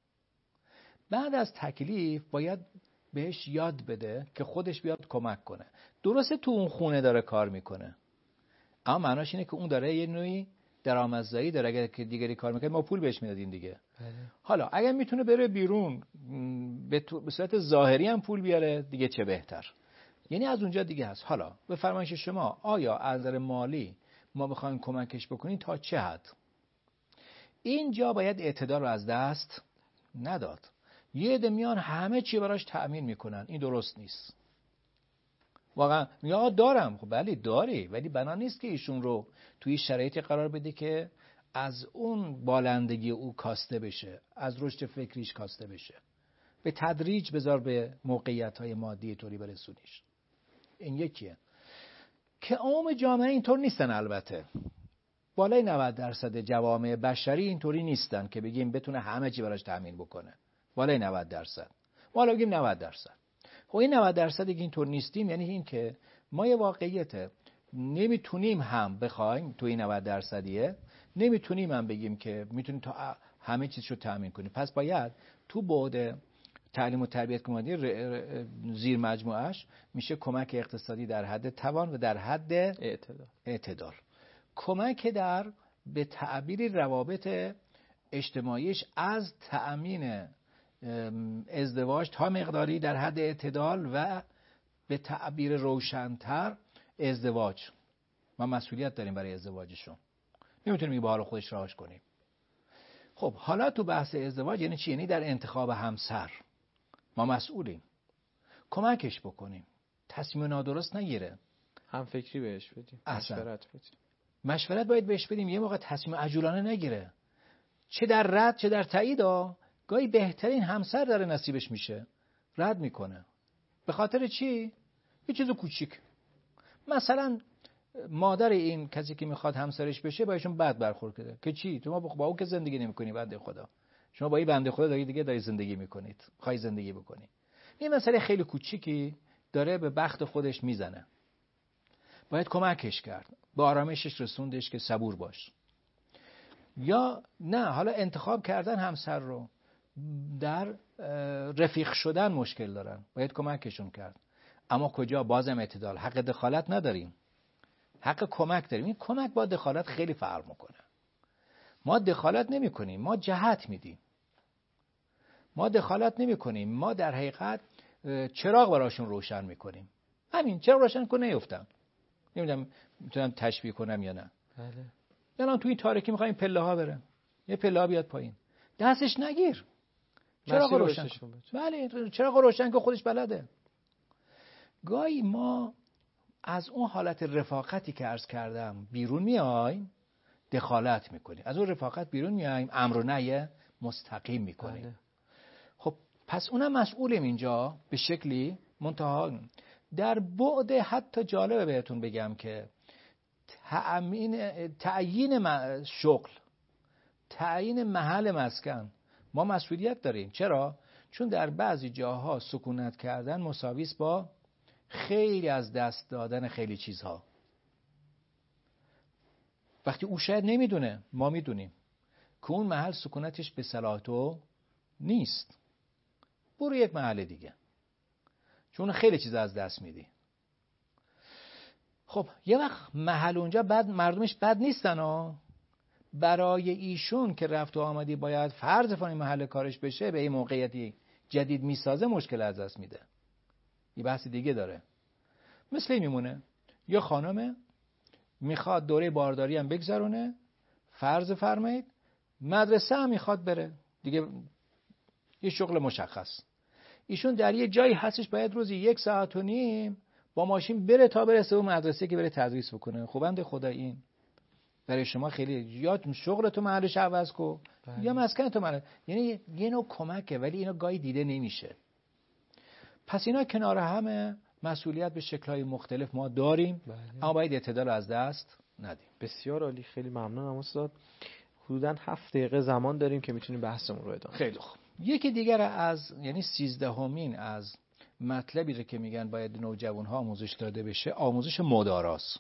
بعد از تکلیف باید بهش یاد بده که خودش بیاد کمک کنه. درسته تو اون خونه داره کار میکنه، اما معناش اینه که اون داره یه نوعی درآمدزایی داره. اگر که دیگری کار میکنه ما پول بهش میدادیم دیگه. بله. حالا اگر میتونه بره بیرون به, تو... به صورت ظاهری هم پول بیاره دیگه چه بهتر. یعنی از اونجا دیگه هست. حالا به فرمایش شما، آیا از نظر مالی ما بخوایم کمکش بکنیم تا چه حد؟ اینجا باید اعتدال رو از دست نداد. یه عده میان همه چی براش تأمین میکنن، این درست نیست. واقعا یا دارم، خب بله داری، ولی بنا نیست که ایشون رو توی شرایطی قرار بده که از اون بالندگی او کاسته بشه، از رشد فکریش کاسته بشه. به تدریج بذار به موقعیت‌های مادی طوری برسونیش. این یکیه که عموم جامعه اینطور نیستن. البته بالای نود درصد جوامع بشری اینطوری نیستن که بگیم بتونه همه چی براش تأمین بکنه. بالای نود درصد. ما الان بگیم نود درصد. خب این نود درصد که اینطور نیستیم یعنی این که ما یه واقعیت نمیتونیم هم بخوایم تو این نود درصدیه، نمیتونیم هم بگیم که میتونیم تا همه چیزشو تأمین کنیم. پس باید تو بعد تعلیم و تربیت کمادی زیر مجموعش میشه کمک اقتصادی در حد توان و در حد اعتدال. اعتدال. کمک در به تعبیر روابط اجتماعیش از تأمین ازدواج تا مقداری در حد اعتدال و به تعبیر روشن‌تر ازدواج. ما مسئولیت داریم برای ازدواجشون، نمیتونیم به حال خودش رهاش کنیم. خب حالا تو بحث ازدواج یعنی چی؟ یعنی در انتخاب همسر ما مسئولیم، کمکش بکنیم، تصمیم نادرست نگیره، هم فکری بهش بدیم، مشورت بدیم. مشورت باید بهش بدیم، یه موقع تصمیم عجولانه نگیره، چه در رد چه در تایید. ها گاهی بهترین همسر داره نصیبش میشه، رد میکنه. به خاطر چی؟ یه چیز کوچیک، مثلا مادر این کسی که میخواد همسرش بشه با ایشون بد برخورد کرده که چی؟ تو ما با او که زندگی نمیکنی بنده خدا، شما با این بنده خدا داری دیگه داری زندگی میکنید، خواهی زندگی بکنی. این مسئله خیلی کوچیکی داره به بخت خودش میزنه، باید کمکش کرد، به آرامشش رسوندش که صبور باش. یا نه، حالا انتخاب کردن همسر رو در رفیق شدن مشکل دارن، باید کمکشون کرد. اما کجا؟ بازم اعتدال. حق دخالت نداریم، حق کمک داریم. این کمک با دخالت خیلی فرق میکنه. ما دخالت نمی کنیم، ما جهت میدیم. ما دخالت نمی کنیم، ما در حقیقت چراغ براشون روشن میکنیم. همین چراغ روشن کنه نیفتم. نمیدونم میتونم تشبیه کنم یا نه. بله. الان توی تاریکی میخوایم پله ها بره، یه پله ها بیاد پایین، دستش نگیر، چراغ روشن کن. بله، چراغ روشن که خودش بلده. گاهی ما از اون حالت رفاقتی که عرض کردم بیرون میایم، دخالت میکنیم. از اون رفاقت بیرون میایم، امر و نهی مستقیم میکنیم. بله. خب پس اونم مسئولیم اینجا به شکلی منتها در بعد. حتی جالبه بهتون بگم که تأمین تعیین شغل، تعیین محل مسکن ما مسئولیت داریم. چرا؟ چون در بعضی جاها سکونت کردن مساوی است با خیلی از دست دادن خیلی چیزها. وقتی او شاید نمیدونه، ما میدونیم که اون محل سکونتش به صلاح تو نیست، برو یک محل دیگه، چون خیلی چیز از دست میدی. خب یه وقت محل اونجا بد، مردمش بد نیستن ها، برای ایشون که رفت و آمدی باید فرض کنیم محل کارش بشه، به این موقعیتی جدید میسازه، مشکل از دست میده. یه بحث دیگه داره. مثل این میمونه یا خانمه میخواد دوره بارداری هم بگذرونه، فرض فرمایید مدرسه هم میخواد بره دیگه، یه شغل مشخص. ایشون در یه جایی هستش باید روزی یک ساعت و نیم با ماشین بره تا برسه اون مدرسه که بره تدریس بکنه. خوبند خدا این برای شما خیلی، یا شغل تو محلش عوض کن یا مسکن تو محل، یعنی یه نوع کمکه ولی اینا گاهی دیده نمیشه. پس اینا کنار همه مسئولیت به شکل‌های مختلف ما داریم. بله. اما باید اعتدال از دست ندیم. بسیار عالی، خیلی ممنونم استاد. حدوداً هفت دقیقه زمان داریم که میتونیم بحثمون رو ادامه بدیم. خیلی خوب. یکی دیگر از یعنی سیزدهمین از مطلبی رو که میگن باید نوجوان‌ها آموزش داده بشه، آموزش مداراست.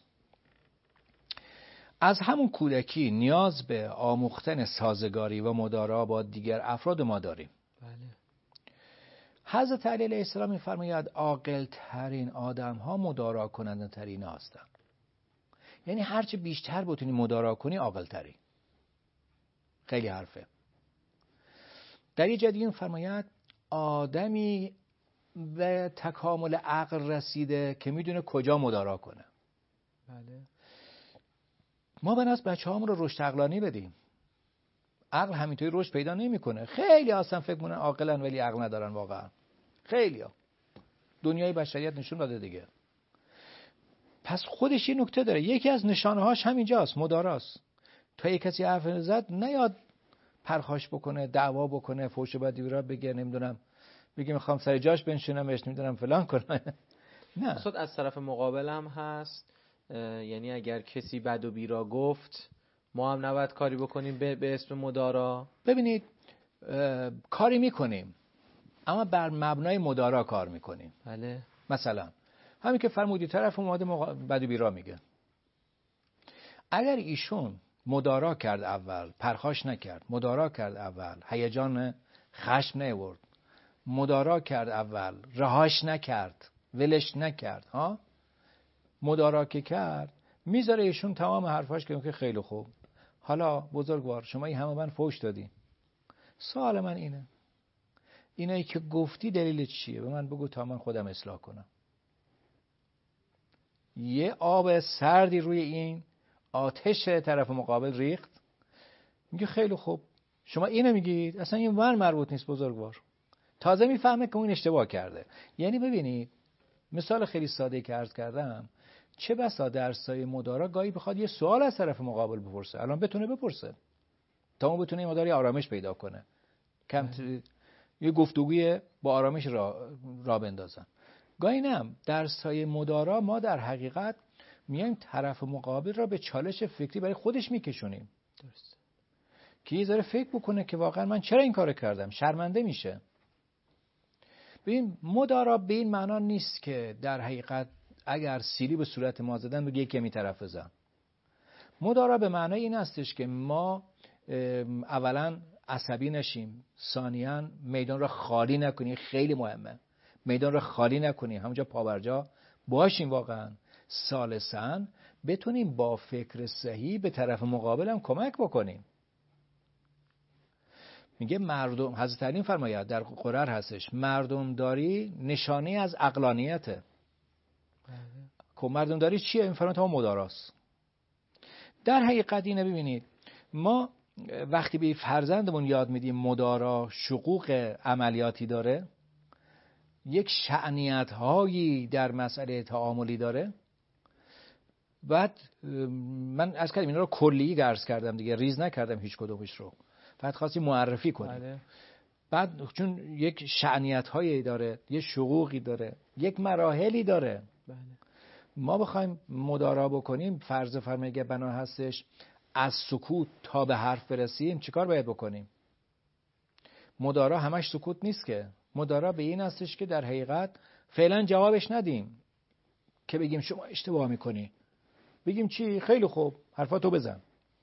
از همون کودکی نیاز به آموختن سازگاری و مدارا با دیگر افراد ما داریم. بله. حضرت علی علیه السلام می‌فرماید عاقل ترین آدم‌ها مدارا کننده ترین هستند. یعنی هرچه بیشتر بتونی مدارا کنی عاقل تری. خیلی حرفه. در یه جای دیگه می‌فرماید آدمی به تکامل عقل رسیده که میدونه کجا مدارا کنه. بله. ما بناس بچه‌هامون رو رشد عقلانی بدیم. عقل همینطوری رشد پیدا نمی‌کنه. خیلی اصلا فکر می‌کنن عاقلن ولی عقل ندارن واقعا. خیلی‌ها. دنیای بشریت نشون داده دیگه. پس خودش یه نکته داره. یکی از نشانه‌هاش همینجاست، مداراست. تا یک کسی حرف زد نیاد پرخاش بکنه، دعوا بکنه، فوش بدی را بگه، نمیدونم بگه میخوام سر جاش بنشینمش، نمیدونم فلان کنه. نه. اصلا از طرف مقابل هم هست، یعنی اگر کسی بد و بیرا گفت ما هم نباید کاری بکنیم به, به اسم مدارا. ببینید کاری میکنیم اما بر مبنای مدارا کار میکنیم. بله. مثلا همین که فرمودی طرف اومده مقا... بد و بیرا میگه، اگر ایشون مدارا کرد اول، پرخاش نکرد، مدارا کرد اول، هیجان خشم نیورد، مدارا کرد اول، رهاش نکرد، ولش نکرد، ها مدارا که کرد، میذاره ایشون تمام حرفاش که خیلی خوب، حالا بزرگوار شما این همه من فوش دادی، سوال من اینه اینایی که گفتی دلیل چیه؟ به من بگو تا من خودم اصلاح کنم. یه آب سردی روی این آتش طرف مقابل ریخت، میگه خیلی خوب شما اینو میگید، اصلا این من مربوط نیست بزرگوار. تازه میفهمه که اون اشتباه کرده. یعنی ببینید مثال خیلی ساده که عرض کردم، چه بسا در سایه مدارا گاهی بخواد یه سوال از طرف مقابل بپرسه، الان بتونه بپرسه تا اون بتونه این مداری آرامش پیدا کنه، کم یه گفتگوی با آرامش را را بندازن. گاهی نه، در سایه مدارا ما در حقیقت میایم طرف مقابل را به چالش فکری برای خودش میکشونیم. درست. که یه ذره فکر بکنه که واقعا من چرا این کارو کردم، شرمنده میشه. ببین مدارا به این معنا نیست که در حقیقت اگر سیلی به صورت ما زدن بگه یکی می طرف بزن. مدارا به معنای این هستش که ما اولا عصبی نشیم، ثانیاً میدان را خالی نکنیم، خیلی مهمه میدان را خالی نکنیم، همونجا پابرجا باشیم واقعا، ثالثاً بتونیم با فکر صحیح به طرف مقابلم کمک بکنیم. میگه مردم، حضرت علی فرماید در قرآن هستش، مردم داری نشانه از عقلانیته. که مردم داری چیه؟ این فرمان تمام مداراست. در حقیقت اینه ببینید، ما وقتی به فرزندمون یاد میدیم مدارا شقوق عملیاتی داره، یک شأنیت هایی در مسئله تعاملی داره. بعد من از کردم اینا رو کلی عرض کردم دیگه، ریز نکردم هیچ کدومش رو، بعد خواستی معرفی کنیم. بله. بعد چون یک شأنیت هایی داره، یک شقوقی داره، یک مراحلی داره. بله. ما بخوایم مدارا بکنیم، فرض فرمایگه بنا هستش از سکوت تا به حرف برسیم، چیکار باید بکنیم؟ مدارا همش سکوت نیست که، مدارا به این هستش که در حقیقت فعلا جوابش ندیم که بگیم شما اشتباه میکنی، بگیم چی؟ خیلی خوب حرفاتو بزن.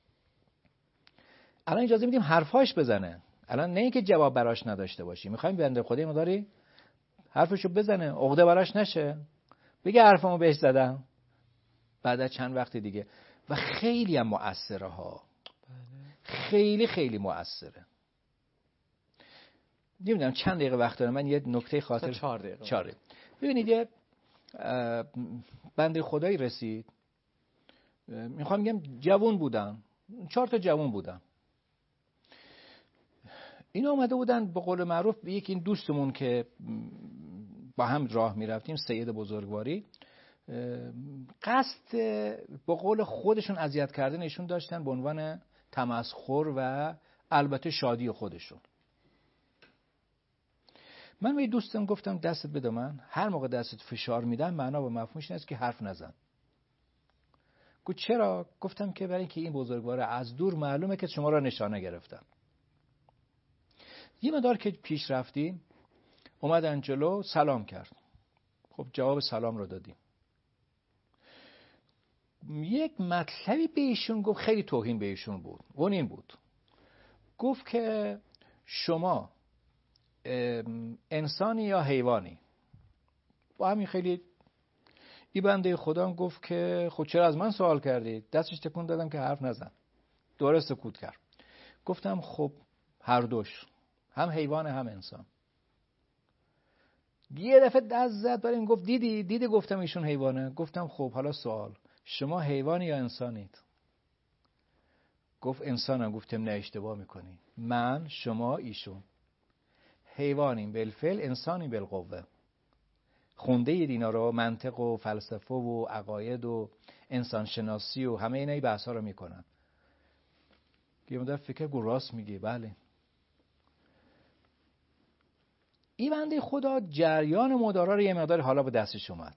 الان اجازه میدیم حرفاش بزنه، الان نه اینکه جواب براش نداشته باشی، میخوایم بنده خدای مداری حرفشو بزنه، عقده براش نشه، بگه حرفمو بهش زدم بعد از چند وقت دیگه. و خیلی هم مؤثره ها، خیلی خیلی مؤثره. نمیدونم چند دقیقه وقت دارم، من یه نکته خاطر چهار دقیقه چاره. ببینید یه بنده خدایی رسید، میخوام بگم جوان بودن، چهار تا جوان بودن، اینا اومده بودن به قول معروف به یکی این دوستمون که با هم راه میرفتیم، سید بزرگواری، قصد با قول خودشون اذیت کردن ایشون داشتن به عنوان تمسخر و البته شادی خودشون. من به دوستم گفتم دستت بده من، هر موقع دستت فشار میدم معنا و مفهومش اینه که حرف نزن. گفت چرا؟ گفتم که برای اینکه این بزرگواره از دور معلومه که شما را نشانه گرفتن. یه مقدار که پیش رفتیم اومدن جلو، سلام کرد. خب جواب سلام رو دادیم. یک مطلبی به ایشون گفت، خیلی توهین به ایشون بود. اون این بود، گفت که شما انسانی یا حیوانی؟ با همین خیلی این بنده خدا گفت که خود چرا از من سوال کردید؟ دستش تکون دادم که حرف نزن. دوره سکوت کرد. گفتم خب هر دوش، هم حیوان هم انسان. یه دفعه دست زد برای این، گفت دیدی دیدی گفتم ایشون حیوانه. گفتم خب حالا سوال، شما حیوانی یا انسانید؟ گفت انسانم. گفتم نه اشتباه میکنی، من شما ایشون حیوانیم بالفعل، انسانی بالقوه. خونده اید اینا رو، منطق و فلسفه و عقاید و انسان شناسی و همه اینا بحث ها رو میکنن. یه مدت فکر گو راست میگی. بله. این بنده خدا جریان مدارا رو یه مقدار حالا به دستش اومد.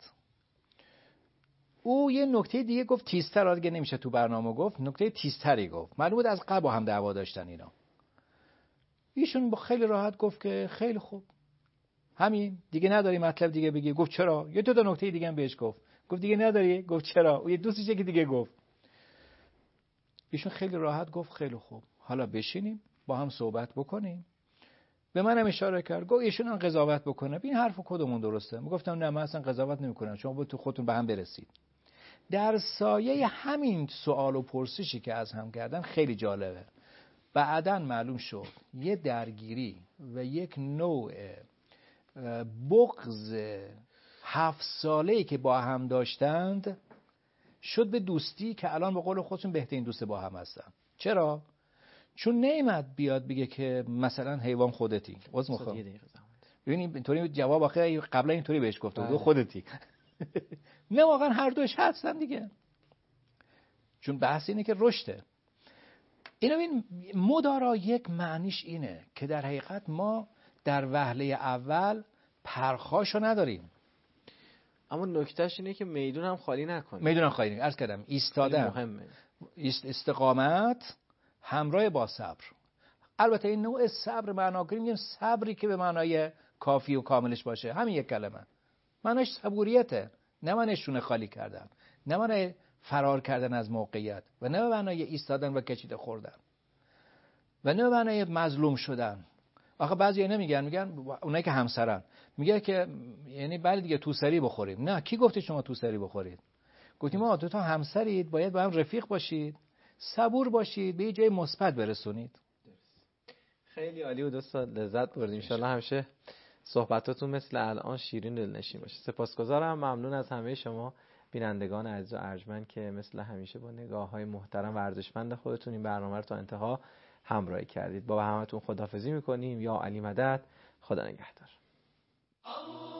او یه نکته دیگه گفت، تیزتر، را دیگه نمیشه تو برنامه گفت، نکته تیزتری گفت. معلوم بود از قبل با هم دعوا داشتن اینا. ایشون با خیلی راحت گفت که خیلی خوب، همین دیگه نداری مطلب دیگه بگی؟ گفت چرا؟ یه دو تا نکته دیگه هم بهش گفت. گفت دیگه نداری؟ گفت چرا؟ او یه دوستش که دیگه گفت. ایشون خیلی راحت گفت خیلی خوب، حالا بشینیم با هم صحبت بکنیم. به منم اشاره کرد، گفت ایشون هم قضاوت بکنه این حرف کدومون درسته. من گفتم نه، من اصلا قضاوت نمی‌کنم، شما با تو خودتون به هم برسید. در سایه همین سوال و پرسشی که از هم کردن خیلی جالبه. بعداً معلوم شد یه درگیری و یک نوع بغض هفت ساله‌ای که با هم داشتند شد به دوستی که الان به قول خودشون بهترین دوست با هم هستن. چرا؟ چون نیامد بیاد بگه که مثلا حیوان خودتی. عذر میخوام. ببینید اینطوری جواب آخه قبلا اینطوری بهش گفته بود خودتی. نه واقعا هر دوش هستن دیگه. چون بحث اینه که رشده. اینا ببین مدارا یک معنیش اینه که در حقیقت ما در وهله اول پرخاشو نداریم. اما نکتهش اینه که میدون هم خالی نکنیم. میدون هم خالی نکنیم. عرض کردم ایستادن مهمه. استقامت همراه با صبر. البته این نوع صبر معنا کنیم میگیم صبری که به معنای کافی و کاملش باشه، همین یک کلمه. معناش صبوریته، نه معناش شونه خالی کردن، نه معنای فرار کردن از موقعیت، و نه معنای ایستادن و کشیده خوردن، و نه معنای مظلوم شدن. آخه بعضی نمیگن، میگن اونایی که همسرن میگه که یعنی بله دیگه توسری بخوریم. نه، کی گفته شما توسری بخورید؟ گفتیم ما دو تا همسرید، باید با هم رفیق باشید، صبور باشید، به یه جای مثبت برسونید. خیلی عالی بود استاد، لذت بردیم. ان شاءالله همیشه صحبتاتون مثل الان شیرین دلنشین باشه. سپاسگزارم، ممنون از همه شما بینندگان عزیز و ارجمند که مثل همیشه با نگاه‌های محترم و ارزشمند خودتون این برنامه رو تا انتها همراهی کردید. با همتون خداحافظی می‌کنیم. یا علی مدد. خدا نگهدار.